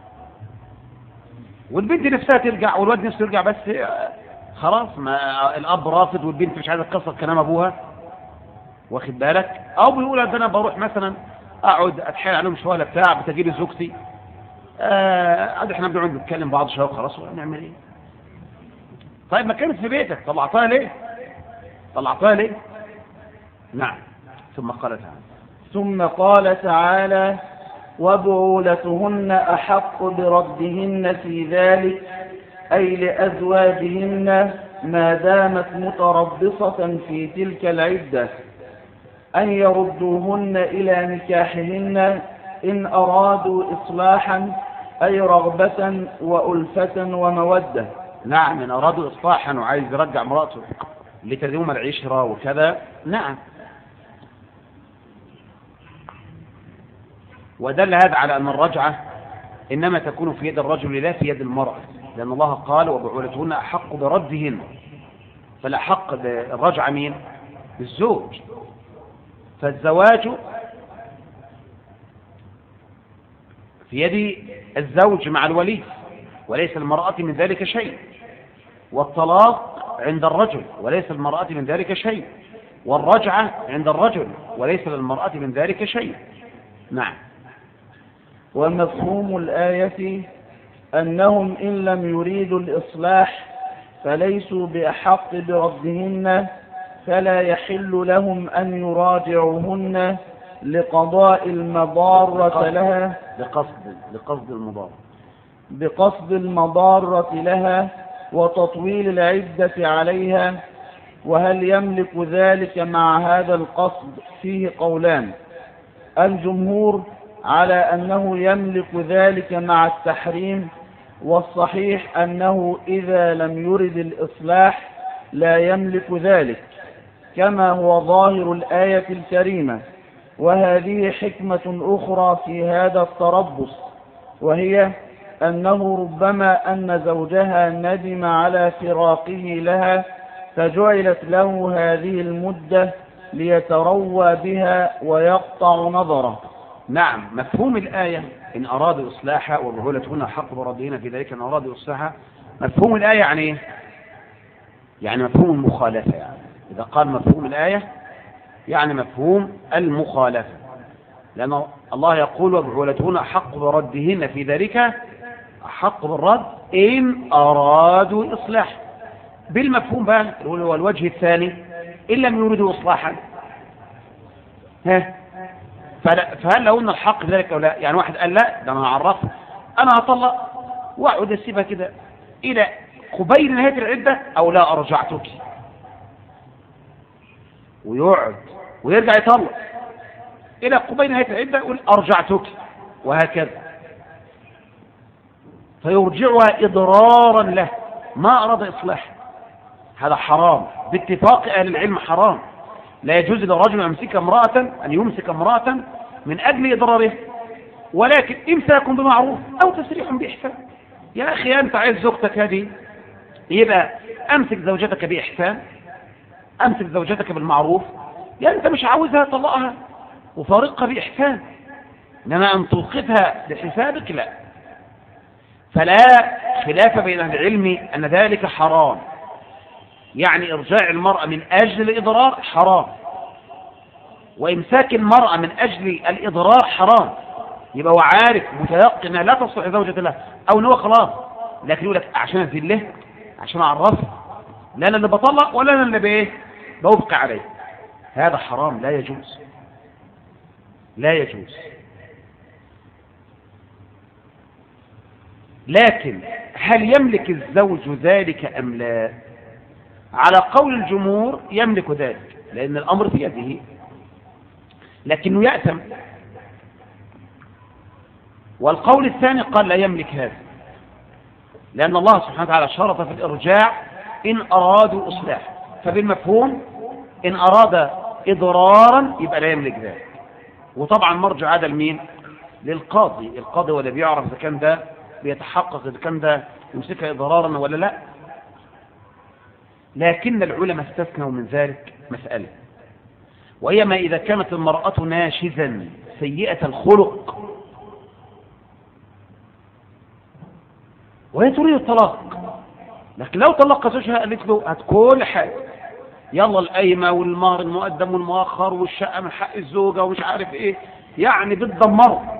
والبنت نفسها ترجع والواد نفسه يرجع، بس خلاص ما الاب رافض والبنت مش عايزه تكسر كلام ابوها، واخد بالك؟ او بيقول ده انا بروح مثلا اقعد اتحايل عليهم شويه بتاع بتجي لي زوجتي، آه احنا بنقعد نتكلم بعض شويه وخلاص، ونعمل ايه؟ طيب ما كانت في بيتك طلعتها ليه؟ طلعتها ليه؟ نعم. ثم قال تعالى ثم قال تعالى وبعولتهن أحق بردهن في ذلك، أي لأزواجهن ما دامت متربصة في تلك العدة، أن يردوهن إلى نكاحهن إن أرادوا إصلاحا، أي رغبة وألفة ومودة. نعم، إن أرادوا إصلاحا وعايز يرجع امرأته لتدوم العشرة وكذا، نعم. ودل هذا على أن الرجعة إنما تكون في يد الرجل لا في يد المرأة، لأن الله قال وبعولتهن أحق بردهن، فالأحق بالرجعة مين؟ الزوج. فالزواج في يد الزوج مع الولي وليس المرأة من ذلك شيء، والطلاق عند الرجل وليس المرأة من ذلك شيء، والرجعة عند الرجل وليس للمرأة من ذلك شيء. نعم. ومفهوم الآية أنهم إن لم يريدوا الإصلاح فليسوا بأحق بردهن، فلا يحل لهم أن يراجعوهن لقضاء المضارة لها بقصد بقصد المضارة بقصد المضارة لها وتطويل العدة عليها. وهل يملك ذلك مع هذا القصد؟ فيه قولان. الجمهور على أنه يملك ذلك مع التحريم، والصحيح أنه إذا لم يرد الإصلاح لا يملك ذلك، كما هو ظاهر الآية الكريمة. وهذه حكمة أخرى في هذا التربص، وهي أنه ربما أن زوجها ندم على فراقه لها فجعلت له هذه المدة ليتروى بها ويقطع نظره. نعم. مفهوم الآية إن أرادوا إصلاحا وبعولتهن أحق بردهن في ذلك إن أرادوا إصلاحا، مفهوم الآية يعني إيه؟ يعني مفهوم المخالفة. يعني إذا قال مفهوم الآية يعني مفهوم المخالفة، لأن الله يقول وبعولتهن أحق بردهن في ذلك، أحق بالرد إن أرادوا إصلاح. بالمفهوم بقى والوجه الثاني إن لم يريدوا إصلاحا، ها فهل لو ان الحق ذلك او لا؟ يعني واحد قال لا ده انا هعرفه، انا هطلق واقعد اسيبها كده الى قبيل نهايه العده او لا ارجعتك، ويقعد ويرجع يطلق الى قبيل نهايه العده يقول ارجعتك، وهكذا، فيرجعها اضرارا له ما اراد اصلاح. هذا حرام باتفاق اهل العلم، حرام. لا يجوز للرجل أن يمسك امرأة أن يمسك امرأة من أجل إضراره، ولكن إمساك بمعروف أو تسريح بإحسان. يا أخي أنت عايز زوجتك هذه، يبقى أمسك زوجتك بإحسان، أمسك زوجتك بالمعروف. يعني أنت مش عاوزها طلقها وفارقها بإحسان، إنما أن توقفها لحسابك لا. فلا خلاف بين أهل العلم أن ذلك حرام، يعني إرجاع المرأة من أجل الإضرار حرام، وإمساك المرأة من أجل الإضرار حرام. يبقى هو عارف متيقن لا تصلح زوجة له، أو أنه خلاص لكن يقول لك عشان أذله عشان أعرفه لا أنا اللي بطلق ولا أنا اللي بإيه بوبقى عليه. هذا حرام لا يجوز، لا يجوز. لكن هل يملك الزوج ذلك أم لا؟ على قول الجمهور يملك ذلك، لأن الأمر في يده. لكنه يأثم. والقول الثاني قال لا يملك هذا، لأن الله سبحانه وتعالى شرط في الإرجاع إن أرادوا إصلاح، فبالمفهوم إن أراد إضرارا يبقى لا يملك ذلك. وطبعا مرجع هذا لمين؟ للقاضي. القاضي ولا بيعرف إذا كان ده بيتحقق إذا كان ده يمسكها إضرارا ولا لا. لكن العلماء استثنوا من ذلك مسألة، وهي ما إذا كانت المرأة ناشزا سيئة الخلق وهي تريد الطلاق، لكن لو طلق زوجها قالت له هات كل حاجة، يلا القايمة والمهر المقدم والمؤخر والشقة من حق الزوجة ومش عارف ايه، يعني بتدمره.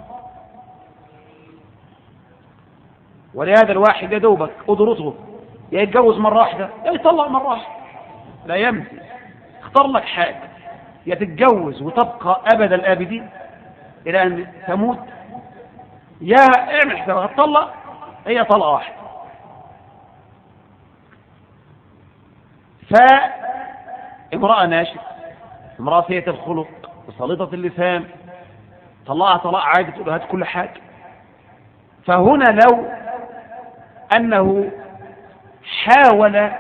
ولهذا الواحد يا دوبك قدرته يا يتجوز مرة واحدة يا يطلق مرة واحدة، لا يمزي. اختار لك حاجة، يا تتجوز وتبقى أبد الآبدين إلى أن تموت، يا اعمل حسابها هتطلق هي طلقة واحدة. فامرأة ناشئة، امرأة سيئة الخلق وسلطة اللسان، طلقها طلاق عادي تقول هات كل حاجة. فهنا لو أنه حاول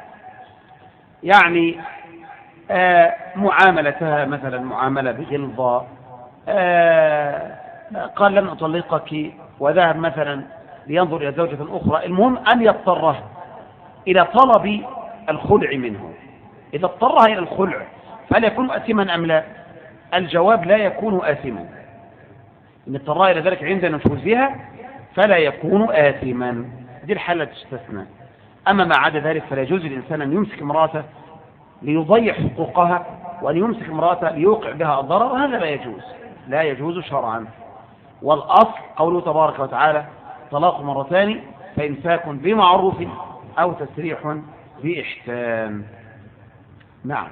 يعني آه معاملتها مثلا معاملة بغلظة، آه قال لن أطلقك وذهب مثلا لينظر إلى زوجة أخرى، المهم أن يضطرها إلى طلب الخلع منه. إذا اضطرها إلى الخلع فهل يكون آثما أم لا؟ الجواب لا يكون آثما. إن اضطرها إلى ذلك عند نفوذها فلا يكون آثما، دي الحالة تستثنى. أما ما عدا ذلك فلا يجوز للإنسان أن يمسك امرأته ليضيع حقوقها وأن يمسك امرأته ليوقع بها الضرر، هذا لا يجوز، لا يجوز شرعا. والأصل قوله تبارك وتعالى طلاق مرتان فإمساك بمعروف أو تسريح بإحسان. نعم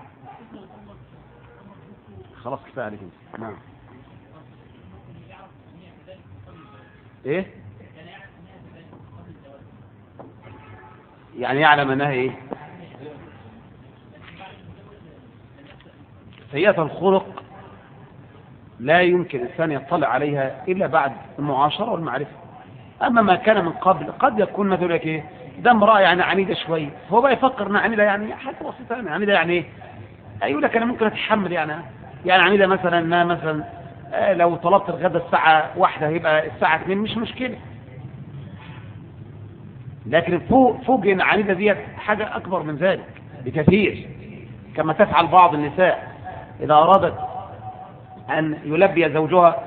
خلاص كفاية عليك. نعم ايه يعني يعلم انها ايه؟ سيئة الخلق لا يمكن الانسان يطلع عليها الا بعد المعاشرة والمعرفة. اما ما كان من قبل قد يكون مثلا لك ايه ده امرأة يعني عنيدة شوية، هو بقى يفكر انها عنيدة يعني حاجة بسيطة، يعني عنيدة يعني ايه؟ يقول لك انا ممكن اتحمل يعني يعني عنيدة مثلا انها مثلا لو طلبت الغداء الساعة واحدة هيبقى الساعة اثنين مش مشكلة. لكن فوق فوق ان عنيدة ديت حاجة اكبر من ذلك بكثير، كما تفعل بعض النساء اذا ارادت ان يلبي زوجها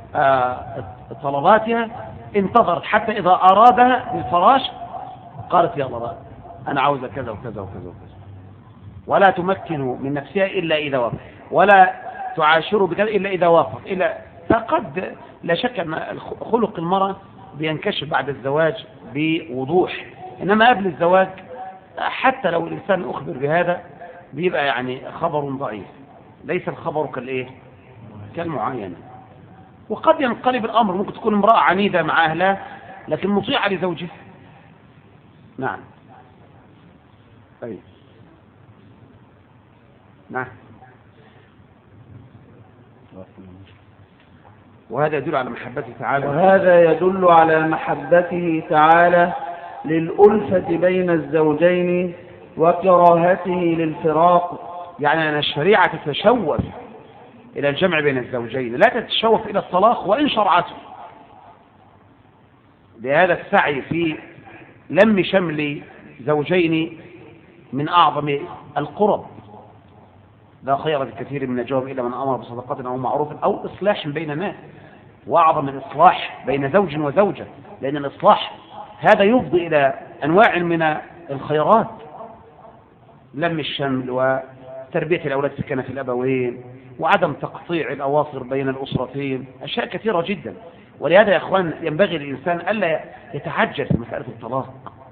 طلباتها انتظرت حتى اذا ارادها للفراش قالت يلا بقى انا عاوزة كذا وكذا وكذا وكذا، ولا تمكن من نفسها الا اذا وافق، ولا تعاشره بكذا الا اذا وافق. الا فقد لا شك ان خلق المرأة بينكشف بعد الزواج بوضوح، انما قبل الزواج حتى لو الانسان اخبر بهذا بيبقى يعني خبر ضعيف، ليس الخبر كالايه كالمعاينة. وقد ينقلب الامر، ممكن تكون امرأة عنيدة مع اهلها لكن مطيعة لزوجها. نعم طيب نعم. وهذا يدل على محبته تعالى وهذا يدل على محبته تعالى للألفة بين الزوجين وكراهته للفراق. يعني أن الشريعة تتشوف إلى الجمع بين الزوجين، لا تتشوف إلى الطلاق وإن شرعته. لهذا السعي في لم شمل زوجين من أعظم القرب، لا خير بكثير من الجواب إلا من أمر بصدقة أو معروف أو إصلاح بين الناس، وأعظم من الإصلاح بين زوج وزوجة، لأن الإصلاح هذا يفضي إلى أنواع من الخيرات، لم الشمل وتربية الأولاد سكنة في الأبوين وعدم تقطيع الأواصر بين الأسرتين، أشياء كثيرة جدا. ولهذا يا أخوان ينبغي للإنسان ألا يتعجل في مسألة الطلاق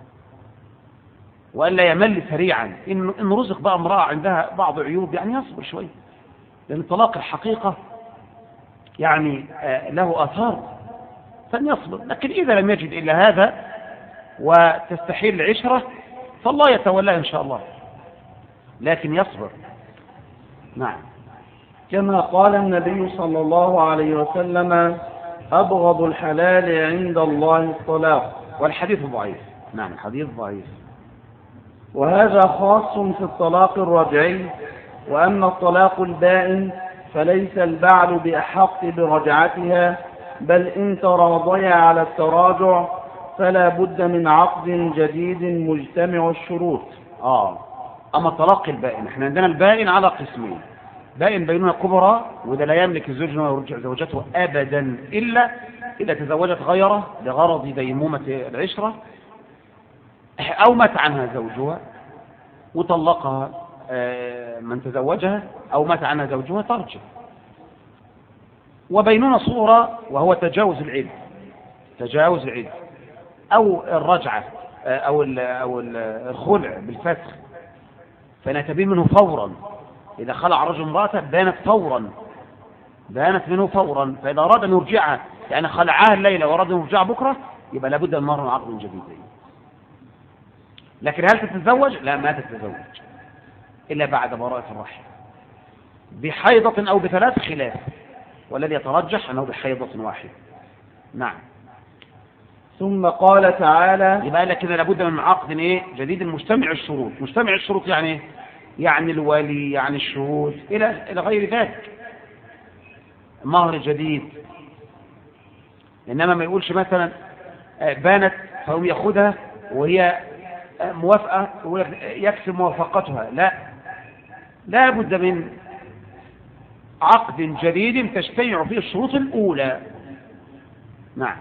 وألا يمل سريعا. إن, إن رزق بقى امرأة عندها بعض عيوب يعني يصبر شوي، لأن الطلاق الحقيقة يعني له آثار فليصبر. لكن إذا لم يجد إلا هذا وتستحيل العشرة فالله يتولى إن شاء الله، لكن يصبر. نعم كما قال النبي صلى الله عليه وسلم: أبغض الحلال عند الله الطلاق. والحديث ضعيف. نعم الحديث ضعيف. وهذا خاص في الطلاق الرجعي. وأما الطلاق البائن فليس البعل بأحق برجعتها، بل إن تراضيا على التراجع فلا بد من عقد جديد مجتمع الشروط. آه أما الطلاق البائن، احنا عندنا البائن على قسمين: بائن بينونة كبرى، وده لا يملك الزوج أنه يرجع زوجته أبدا إلا إذا تزوجت غيره لغرض ديمومة العشرة، أو مات عنها زوجها وطلقها من تزوجها، أو مات عنها زوجها ترجع. وبينونة صورة وهو تجاوز العدة، تجاوز العدة أو الرجعة أو أو الخلع بالفسخ، فنتبين منه فورا. إذا خلع الرجل امرأته بانت فورا، بانت منه فورا. فإذا أراد أن يرجعها، يعني خلعها الليلة وأراد أن يرجعها بكرة، يبقى لابد أن نمر عقد جديد. لكن هل تتزوج؟ لا، ما تتزوج إلا بعد براءة الرحم بحيضة أو بثلاث خلاف، والذي يترجح أنه بحيضة واحدة. نعم. ثم قال تعالى: يبقى لكن لابد من عقد إيه؟ جديد مجتمع الشروط. مجتمع الشروط يعني إيه؟ يعني الولي، يعني الشهود، إلى إلى غير ذلك. مهر جديد. إنما ما يقولش مثلا بانت فهم يأخذها وهي موافقة ويكسب موافقتها، لا، لا بد من عقد جديد تجتمع فيه الشروط الأولى. نعم.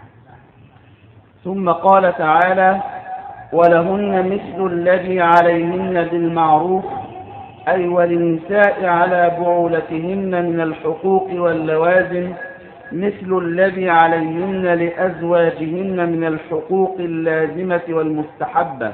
ثم قال تعالى: ولهن مثل الذي عليهن بالمعروف، أي وللنساء على بعولتهن من الحقوق واللوازم مثل الذي عليهن لأزواجهن من الحقوق اللازمة والمستحبة.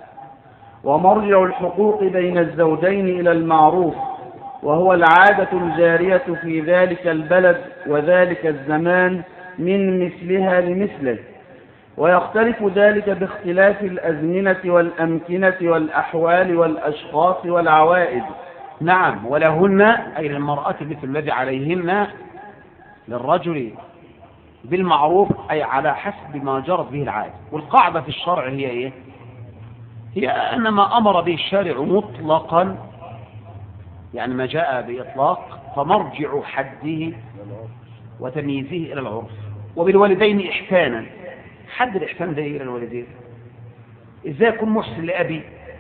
ومرجع الحقوق بين الزوجين إلى المعروف، وهو العادة الجارية في ذلك البلد وذلك الزمان من مثلها لمثله، ويختلف ذلك باختلاف الأزمنة والأمكنة والأحوال والأشخاص والعوائد. نعم. ولهن أي للمرأة مثل الذي عليهن للرجل بالمعروف، أي على حسب ما جرت به العادة. والقاعدة في الشرع هي إيه؟ هي أن ما أمر به الشارع مطلقا، يعني ما جاء بإطلاق، فمرجع حده وتمييزه إلى العرف. وبالوالدين إحسانا. حد الإحسان ده إلى الوالدين، إذا يكون محسن لأبي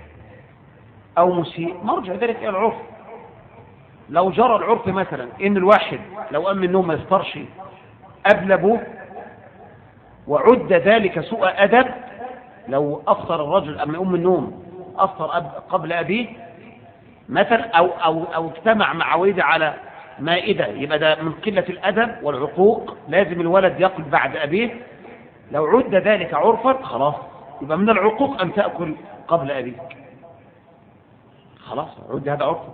أو مسيء، مرجع ذلك إلى العرف. لو جرى العرف مثلا إن الواحد لو قام من النوم ما يفطرش قبل أبوه، وعد ذلك سوء أدب، لو أفطر الرجل أم يقوم من النوم أفطر أب قبل أبيه مثلا، أو, أو, أو اجتمع مع والده على مائدة، يبقى ده من قلة الأدب والعقوق، لازم الولد يأكل بعد أبيه. لو عد ذلك عرفا خلاص، يبقى من العقوق أن تأكل قبل أبيك، خلاص عد هذا عرفا.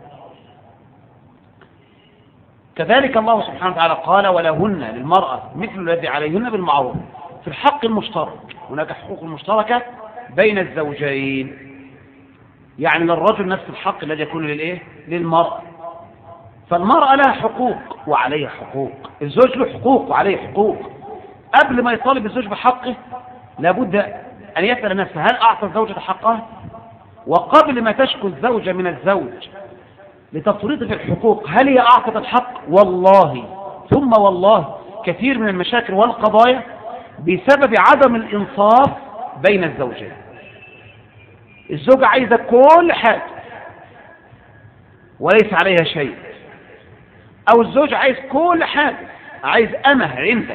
كذلك الله سبحانه وتعالى قال: ولهن للمرأة مثل الذي عليهن بالمعروف في الحق المشترك. هناك حقوق مشتركة بين الزوجين، يعني للرجل نفس الحق الذي يكون للإيه؟ للمرأة. فالمرأة لها حقوق وعليها حقوق، الزوج له حقوق وعليه حقوق. قبل ما يطالب الزوج بحقه لابد أن يسأل نفسه: هل أعطى الزوجة حقها؟ وقبل ما تشكو الزوجة من الزوج لتفريط في الحقوق، هل هي أعطت الحق؟ والله ثم والله كثير من المشاكل والقضايا بسبب عدم الإنصاف بين الزوجين. الزوجة عايزة كل حاجة وليس عليها شيء، أو الزوج عايز كل حاجة، عايز أمه عنده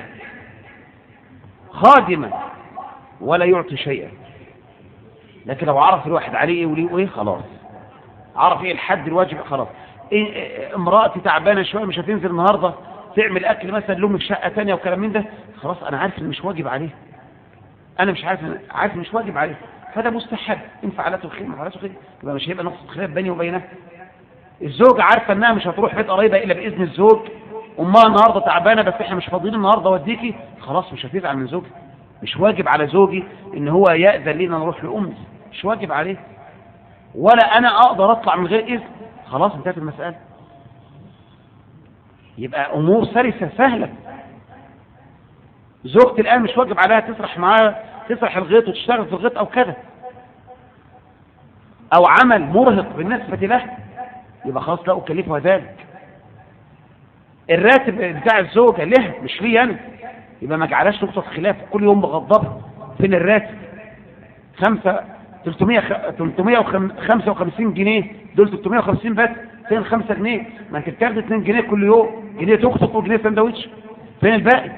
خادمة ولا يعطي شيئا. لكن لو عرف الواحد عليه ايه وليه ايه خلاص، عرف ايه الحد الواجب خلاص. إيه امرأتي تعبانة شوية مش هتنزل النهاردة تعمل اكل مثلا لأمي في شقة تانية وكلام من ده، خلاص انا عارف ان مش واجب عليه، انا مش عارف عارف مش واجب عليه، فده مستحب. ان فعلته الخير ما فعلته الخير، يبقى مش هيبقى نقطة خلاف بيني وبينها. الزوجة عارفة انها مش هتروح بيت قريبة الا باذن الزوج، امها النهارده تعبانة بس احنا مش فاضيين النهارده اوديكي، خلاص مش هتزعل من زوجي. مش واجب على زوجي ان هو يأذن لينا نروح لأمي، مش واجب عليه، ولا انا اقدر اطلع من غير اذن، خلاص انتهت المسألة. يبقى أمور سلسة سهلة. زوجتي الآن مش واجب عليها تسرح معاه، تسرح الغيط وتشتغل في الغيط أو كذا، أو عمل مرهق بالنسبة له، يبقى خلاص لا أكلفها ذلك. الراتب بتاع الزوجة له مش لي أنا، يبقى ما جعلهاش نقطة خلاف كل يوم بغضبها. فين الراتب؟ خمسة ثلاثمائة وخمسة وخمسين جنيه، دول ثلاثمائة وخمسين بس، فين خمسة جنيه؟ ما انت بتاخد اتنين جنيه كل يوم، جنيه تخطف وجنيه سندوتش، فين الباقي؟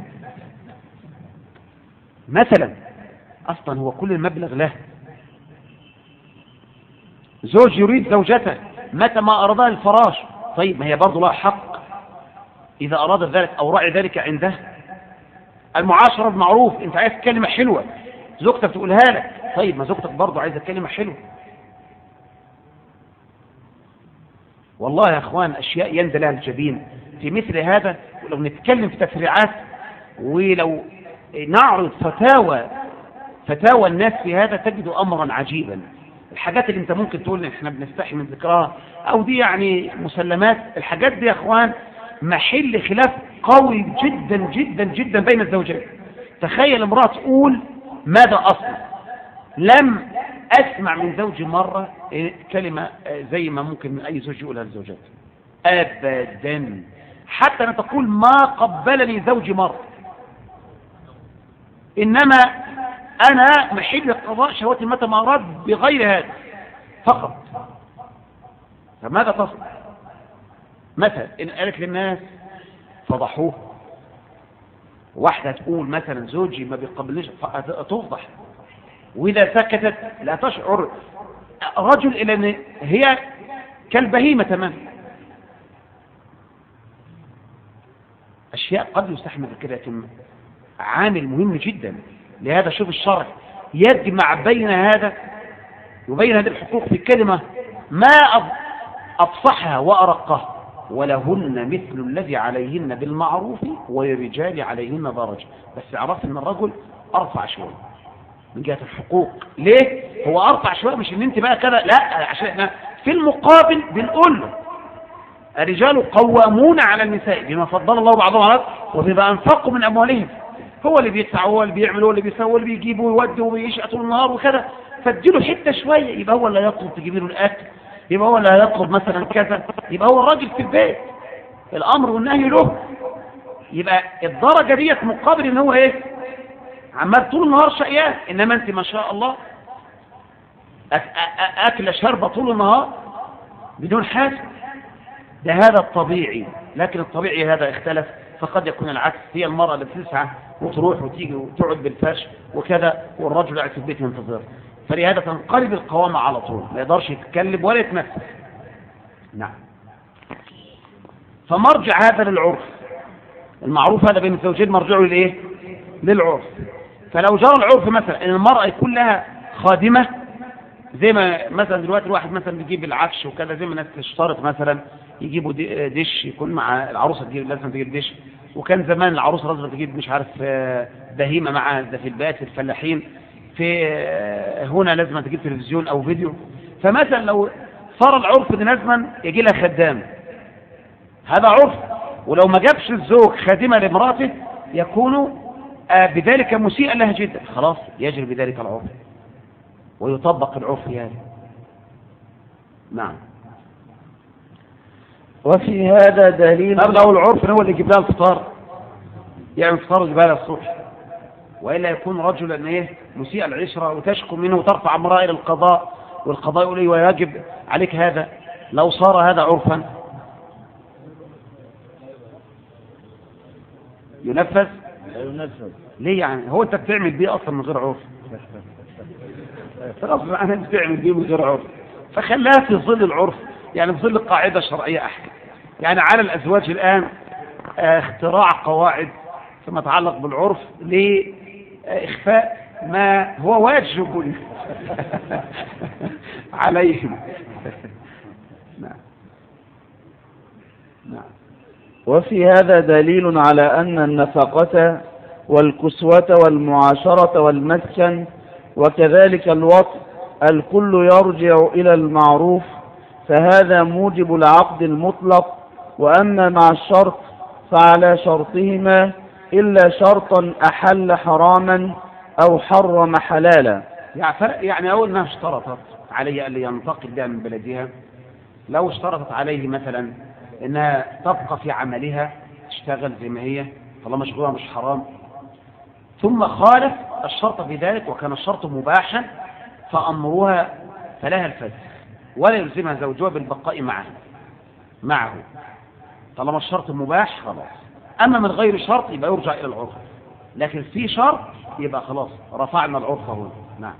مثلا اصلا هو كل المبلغ له. زوج يريد زوجته متى ما ارادها الفراش، طيب ما هي برضه لها حق اذا اراد ذلك او راعي ذلك عنده. المعاشرة بالمعروف، انت عايز كلمة حلوة زوجتك تقولها لك، طيب ما زوجتك برضه عايزة كلمة حلوة. والله يا اخوان اشياء يندى لها الجبين في مثل هذا. ولو نتكلم في تفريعات، ولو نعرض فتاوى فتاوى الناس في هذا، تجد امرا عجيبا. الحاجات اللي انت ممكن تقول احنا بنستحي من ذكرها او دي يعني مسلمات، الحاجات دي يا اخوان محل خلاف قوي جدا جدا جدا بين الزوجين. تخيل امرأة تقول ماذا أصلا لم أسمع من زوجي مرة كلمة زي ما ممكن من أي زوج يقولها لزوجته أبدا، حتى أنا تقول ما قبلني زوجي مرة، إنما أنا محل قضاء شهوتي متى ما أراد بغير هذا فقط. فماذا تصل؟ مثلا إن قالت للناس فضحوه، واحدة تقول مثلا زوجي ما بيقبلنيش، تفضح، وإذا سكتت لا تشعر رجل إلى أن هي كالبهيمة تماما. أشياء قد يستحمل كده، عامل مهم جدا. لهذا شوف الشرع يجمع بين هذا وبين هذه الحقوق في كلمة ما أفصحها وأرقها: ولهن مثل الذي عليهن بالمعروف وللرجال عليهن درجة. بس عرفت ان الرجل ارفع شويه من جهه الحقوق. ليه هو ارفع شويه؟ مش ان انت بقى كده، لا، عشان احنا في المقابل بنقول له الرجال قوامون على النساء بما فضل الله بعضهم على بعض وبما انفقوا من اموالهم. هو اللي بيدفع، هو اللي بيعمل، هو اللي بيسوي، هو اللي بيجيب ويودي وبيشقى طول النهار وكذا، فاديله حته شويه، يبقى هو اللي يطلب تجيب له الاكل، يبقى هو اللي هيطلب مثلا كذا، يبقى هو الراجل في البيت الامر والنهي له. يبقى الدرجه ديت مقابل ان هو ايه؟ عمال طول النهار شقيان، انما انت ما شاء الله اكل شربه طول النهار بدون حاجه. ده هذا الطبيعي، لكن الطبيعي هذا اختلف، فقد يكون العكس، هي المراه اللي بتسعى وتروح وتيجي وتقعد بالفرش وكذا، والرجل قاعد في البيت ينتظر، فلهذا تنقلب القوامة على طول، ما يقدرش يتكلم ولا يتنفس. نعم. فمرجع هذا للعرف، المعروف هذا بين الزوجين مرجعه للايه؟ للعرف. فلو جرى العرف مثلا ان المرأة يكون لها خادمة، زي ما مثلا دلوقتي الواحد مثلا بيجيب العفش وكذا، زي ما الناس تشترط مثلا يجيبوا دش يكون مع العروسة، تجيب لازم تجيب دش، وكان زمان العروسة لازم تجيب مش عارف بهيمة مع ده في البيت الفلاحين، في هنا لازم تجيب تلفزيون او فيديو. فمثلا لو صار العرف ده لازما يجي لها خدام، هذا عرف. ولو ما جابش الزوج خادمه لامراته يكون بذلك مسيئا لها جدا، خلاص يجري بذلك العرف ويطبق العرف يعني. نعم. وفي هذا دليل. طب لو العرف هو اللي يجيب لها الفطار، يعني الفطار يجيب لها الصبح، وإلا يكون رجلا ايه مسيء العشرة وتشكو منه وترفع امرأة إلى القضاء، والقضاء يقول لي ويجب عليك هذا. لو صار هذا عرفا ينفذ؟ لا ينفذ. ليه يعني؟ هو انت بتعمل بيه اصلا من غير عرف، غصب عنك بتعمل بيه من غير عرف، فخليها في ظل العرف، يعني في ظل قاعدة شرعية أحكام. يعني على الأزواج الآن اختراع قواعد فيما يتعلق بالعرف لإخفاء ما هو واجب عليهم. نعم. نعم. وفي هذا دليل على أن النفقة والكسوة والمعاشرة والمسكن وكذلك الوطء الكل يرجع إلى المعروف، فهذا موجب العقد المطلق وأما مع الشرط فعلى شرطهما إلا شرطا أحل حراما أو حرم حلالا. يعني أول ما اشترطت عليه أن ينتقل بها من بلدها، لو اشترطت عليه مثلا أنها تبقى في عملها تشتغل زي ما هي طالما مشغولها مش حرام، ثم خالف الشرط في ذلك وكان الشرط مباحا، فأمرها فلها الفسخ ولا يلزمها زوجها بالبقاء معه معه طالما الشرط مباح خلاص. أما من غير شرط يبقى يرجع إلى العرف، لكن في شرط يبقى خلاص رفعنا العرف هنا. نعم.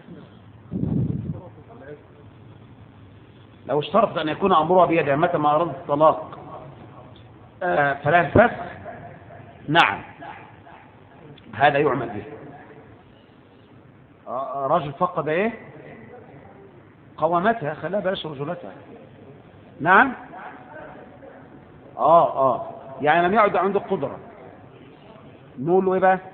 لو اشترط أن يكون أمرها بيدها متى ما أراد الطلاق آه فلها الفسخ، نعم هذا يعمل به. آه رجل فقد ايه قوامتها، خلاها بلاش رجولتها. نعم اه اه يعني لم يعد عنده قدرة، نقول له ايه بقى؟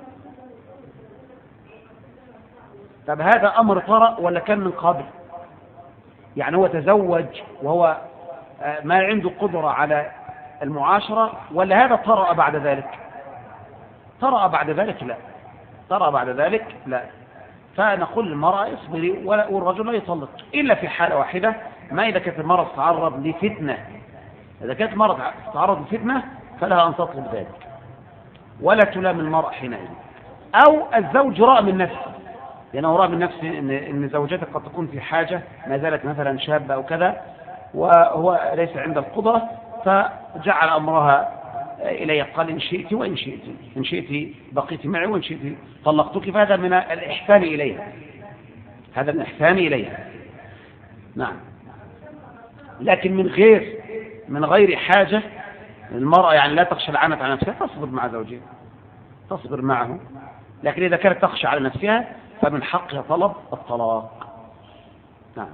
طب هذا امر طرأ ولا كان من قبل؟ يعني هو تزوج وهو آه ما عنده قدرة على المعاشرة، ولا هذا طرأ بعد ذلك؟ طرأ بعد ذلك لا، طرأ بعد ذلك لا. فنقول للمرأة اصبري والرجل لا يطلق إلا في حالة واحدة، ما إذا كانت المرأة تتعرض لفتنة. إذا كانت المرأة تتعرض لفتنة فلها أن تطلب ذلك ولا تلام المرأة حينئذ. أو الزوج رأى من نفسه، لأنه رأى من نفسه إن, إن زوجته قد تكون في حاجة، ما زالت مثلا شابة أو كذا وهو ليس عند القدرة، فجعل أمرها إلي قال إن شئت وإن شئت، إن شئت بقيت معي وإن شئت طلقتك، فهذا من الإحسان إليها، هذا من الإحسان إليها. نعم. لكن من غير من غير حاجة المرأة يعني لا تخشى العنت على نفسها تصبر مع زوجها، تصبر معه. لكن إذا كانت تخشى على نفسها فمن حقها طلب الطلاق. نعم.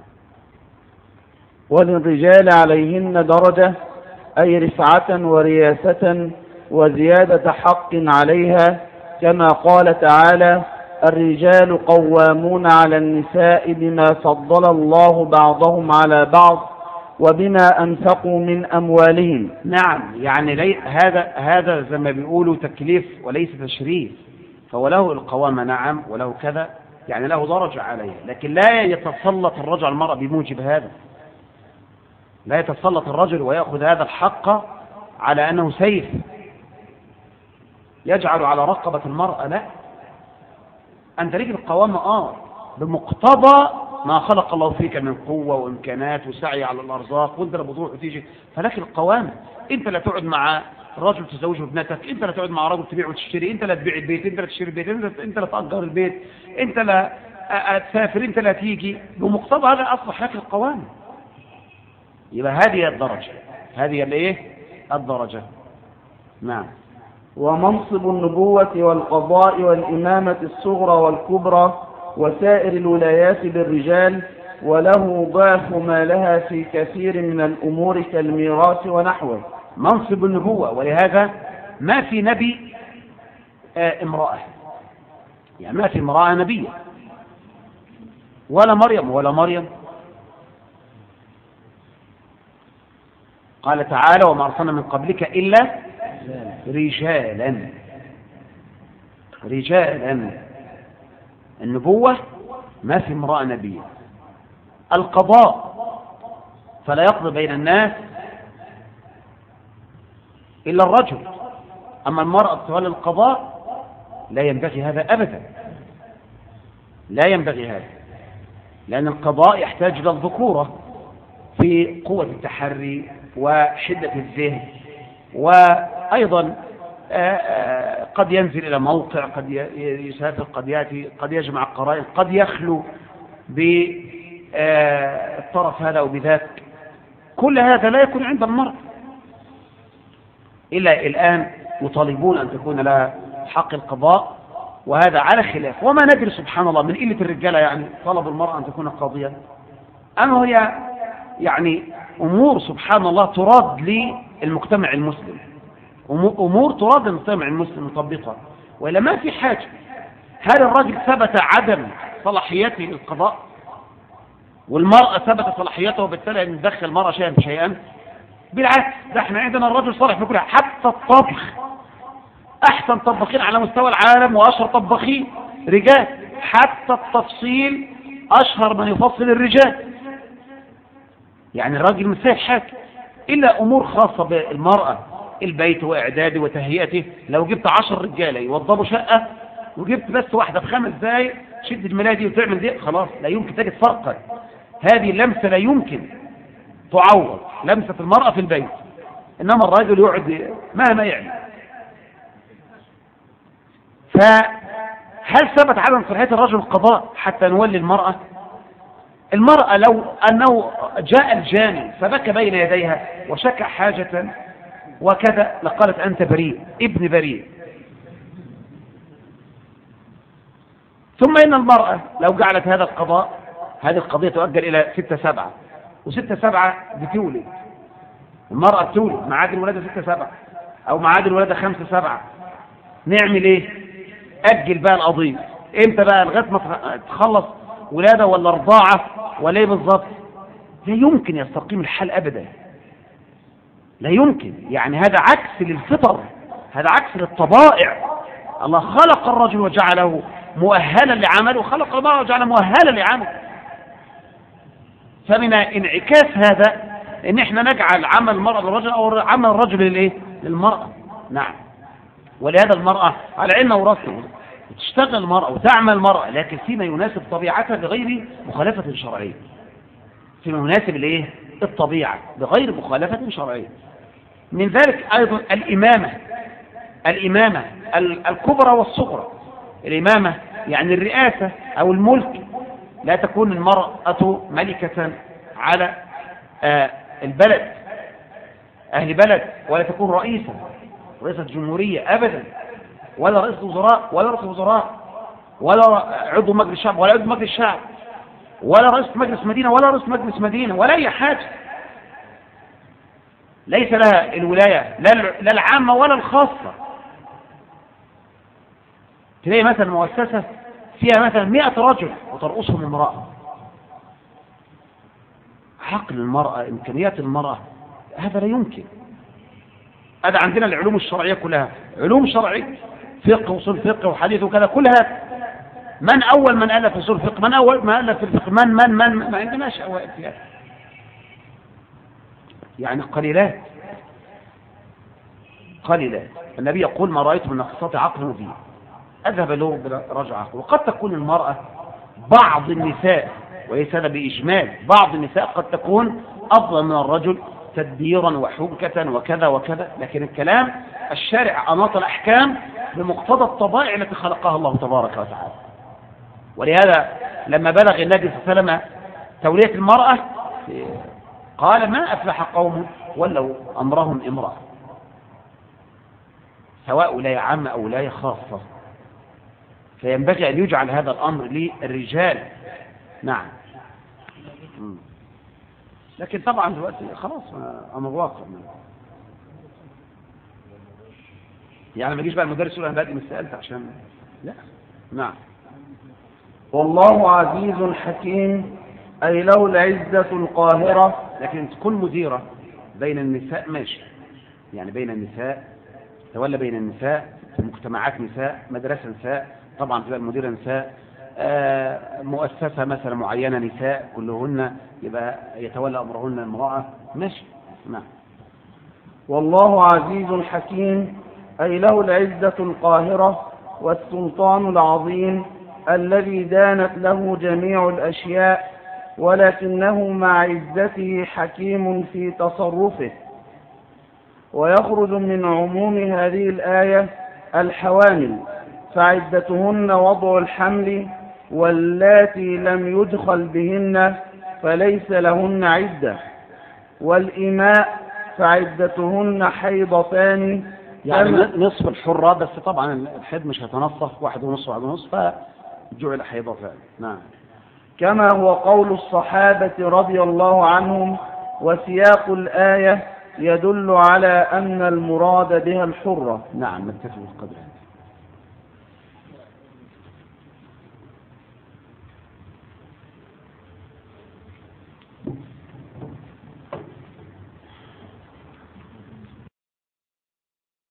وللرجال عليهن درجة، أي رفعة ورياسة وزيادة حق عليها، كما قال تعالى: الرجال قوامون على النساء بما فضل الله بعضهم على بعض وبما أنفقوا من أموالهم. نعم، يعني لي هذا هذا زي ما بيقولوا تكليف وليس تشريف، فهو له القوامة نعم وله كذا، يعني له درجة عليها، لكن لا يتسلط الرجل على المرأة بموجب هذا، لا يتسلط الرجل ويأخذ هذا الحق على أنه سيف يجعل على رقبة المرأة. لا، أنت ليك القوامة آه بمقتضى ما خلق الله فيك من قوة وإمكانات وسعي على الأرزاق، وانت لا بتروح وتيجي، فلك القوامة. انت لا تقعد مع الرجل تزوج ابنتك، انت لا تقعد مع رجل تبيع وتشتري، انت لا تبيع البيت، انت لا تشتري البيت، انت, انت لا تأجر البيت، انت لا تسافر، انت لا تيجي، بمقتضى هذا أصبح لك القوامة. يبقى هذه الدرجة، هذه الايه الدرجة. نعم. ومنصب النبوة والقضاء والإمامة الصغرى والكبرى وسائر الولايات للرجال، وله ضعف ما لها في كثير من الأمور كالميراث ونحوه. منصب النبوة، ولهذا ما في نبي آه امرأة، يعني ما في امرأة نبية، ولا مريم ولا مريم. قال تعالى: وما أرسلنا من قبلك إلا رجالا رجالا. النبوة ما في امرأة نبية. القضاء فلا يقضي بين الناس إلا الرجل، أما المرأة تولي القضاء لا ينبغي هذا أبدا، لا ينبغي هذا، لأن القضاء يحتاج إلى الذكورة في قوة التحري وشدة الذهن، وأيضا قد ينزل إلى موقع، قد يسافر، قد يأتي، قد يجمع قرائن، قد يخلو بالطرف هذا أو بذاك. كل هذا لا يكون عند المرأة، إلا الآن يطالبون أن تكون لها حق القضاء، وهذا على خلاف. وما ندري سبحان الله من قلة الرجالة يعني طلب المرأة أن تكون قاضية، أما هي يعني أمور سبحان الله تراد للمجتمع المسلم، أمور تراد للمجتمع المسلم مطبقها، وإلا ما في حاجة. هل الرجل ثبت عدم صلاحيته للقضاء والمرأة ثبت صلاحيته، وبالتالي ندخل المرأة شيئا فشيئا؟ بالعكس، ده احنا عندنا الرجل صالح في كل حاجة، حتى الطبخ. احسن طباخين على مستوى العالم واشهر طباخين رجال، حتى التفصيل اشهر من يفصل الرجال. يعني الراجل مش سايب حاجه الا امور خاصه بالمراه، البيت واعداده وتهيئته. لو جبت عشر رجاله يوضبوا شقه وجبت بس واحده في خمس دقايق شد الملايه دي وتعمل دي، خلاص لا يمكن تجد فرقا. هذه اللمسه لا يمكن تعوض، لمسه المراه في البيت. انما الراجل يقعد مهما يعمل. فهل ثبت عدم صلاحية الرجل القضاء حتى نولي المرأة؟ المرأة لو أنه جاء الجاني فبكى بين يديها وشكى حاجة وكذا لقالت أنت بريء، ابن بريء. ثم إن المرأة لو جعلت هذا القضاء، هذه القضية تؤجل إلى ستة سبعة، وستة سبعة بتولد، المرأة بتولد معاد الولادة ستة سبعة أو معاد الولادة خمسة سبعة، نعمل إيه؟ أجل بقى القضية. إمتى بقى؟ لغاية ما تخلص ولادة ولا رضاعة ولا إيه بالظبط؟ لا يمكن يستقيم الحال أبدا، لا يمكن. يعني هذا عكس للفطر، هذا عكس للطبائع. الله خلق الرجل وجعله مؤهلا لعمله، وخلق المرأة وجعله مؤهلا لعمله. فمن انعكاس هذا ان احنا نجعل عمل المرأة للرجل او عمل الرجل للايه؟ للمرأة. نعم. ولهذا المرأة على علم ورثه تشتغل المرأة وتعمل المرأة، لكن فيما يناسب طبيعتها بغير مخالفة شرعية. فيما يناسب الايه؟ الطبيعة بغير مخالفة شرعية. من ذلك ايضا الامامة، الامامة الكبرى والصغرى. الامامة يعني الرئاسة او الملك. لا تكون المرأة ملكة على آه البلد، اهل بلد، ولا تكون رئيسة رئيسة جمهورية ابدا، ولا رئيس وزراء ولا رئيس وزراء ولا عضو مجلس الشعب ولا عضو مجلس الشعب ولا رئيس مجلس مدينة ولا رئيس مجلس مدينة ولا اي حاجة. ليس لها الولاية لا العامة ولا الخاصة. تلاقي مثلا مؤسسة فيها مثلا مئة رجل وترأسهم امرأة. عقل المرأة، إمكانيات المرأة، هذا لا يمكن. هذا عندنا العلوم الشرعية كلها علوم شرعية، فقه وصول فقه وحديث وكذا، كلها من أول من ألف في أصول الفقه؟ من أول من ألف في الفقه؟ من من من ما عندناش أوائل فيها، يعني قليلات قليلات. النبي يقول ما رأيت من نقصات عقل مبين أذهب له برجع عقل. وقد تكون المرأة بعض النساء، وليس هذا بإجمال، بعض النساء قد تكون أفضل من الرجل تدبيرا وحبكة وكذا وكذا، لكن الكلام الشارع أناط الأحكام بمقتضى الطبائع التي خلقها الله تبارك وتعالى. ولهذا لما بلغ النبي صلى الله عليه وسلم تولية المرأة قال ما أفلح قوم ولوا أمرهم امرأة، سواء ولاية عامة أو ولاية خاصة، فينبغي أن يجعل هذا الأمر للرجال. نعم. لكن طبعا دلوقتي خلاص أمر واقع، يعني ما يجيش بقى المدرس يقول أنا بادئ من سألت عشان لا. نعم. والله عزيز حكيم، أي له العزة القاهرة. لكن تكون مديرة بين النساء ماشي، يعني بين النساء تولى بين النساء في مجتمعات نساء، مدرسة نساء، طبعا تبقى المديرة نساء، آه مؤسسة مثلا معينة نساء كلهن يبقى يتولى أمرهن المرأة ماشي. نعم. والله عزيز حكيم، أي له العزة القاهرة والسلطان العظيم الذي دانت له جميع الأشياء، ولكنه مع عزته حكيم في تصرفه. ويخرج من عموم هذه الآية الحوامل، فعدتهن وضع الحمل، واللاتي لم يدخل بهن فليس لهن عدة، والإماء فعدتهن حيضتان، يعني نصف الحرة، بس طبعا الحيض مش هيتنصف، واحد ونصف واحد ونصف، فجعل حيضتان. نعم. كما هو قول الصحابة رضي الله عنهم، وسياق الآية يدل على أن المراد بها الحرة. نعم. نكتفي بالقدر.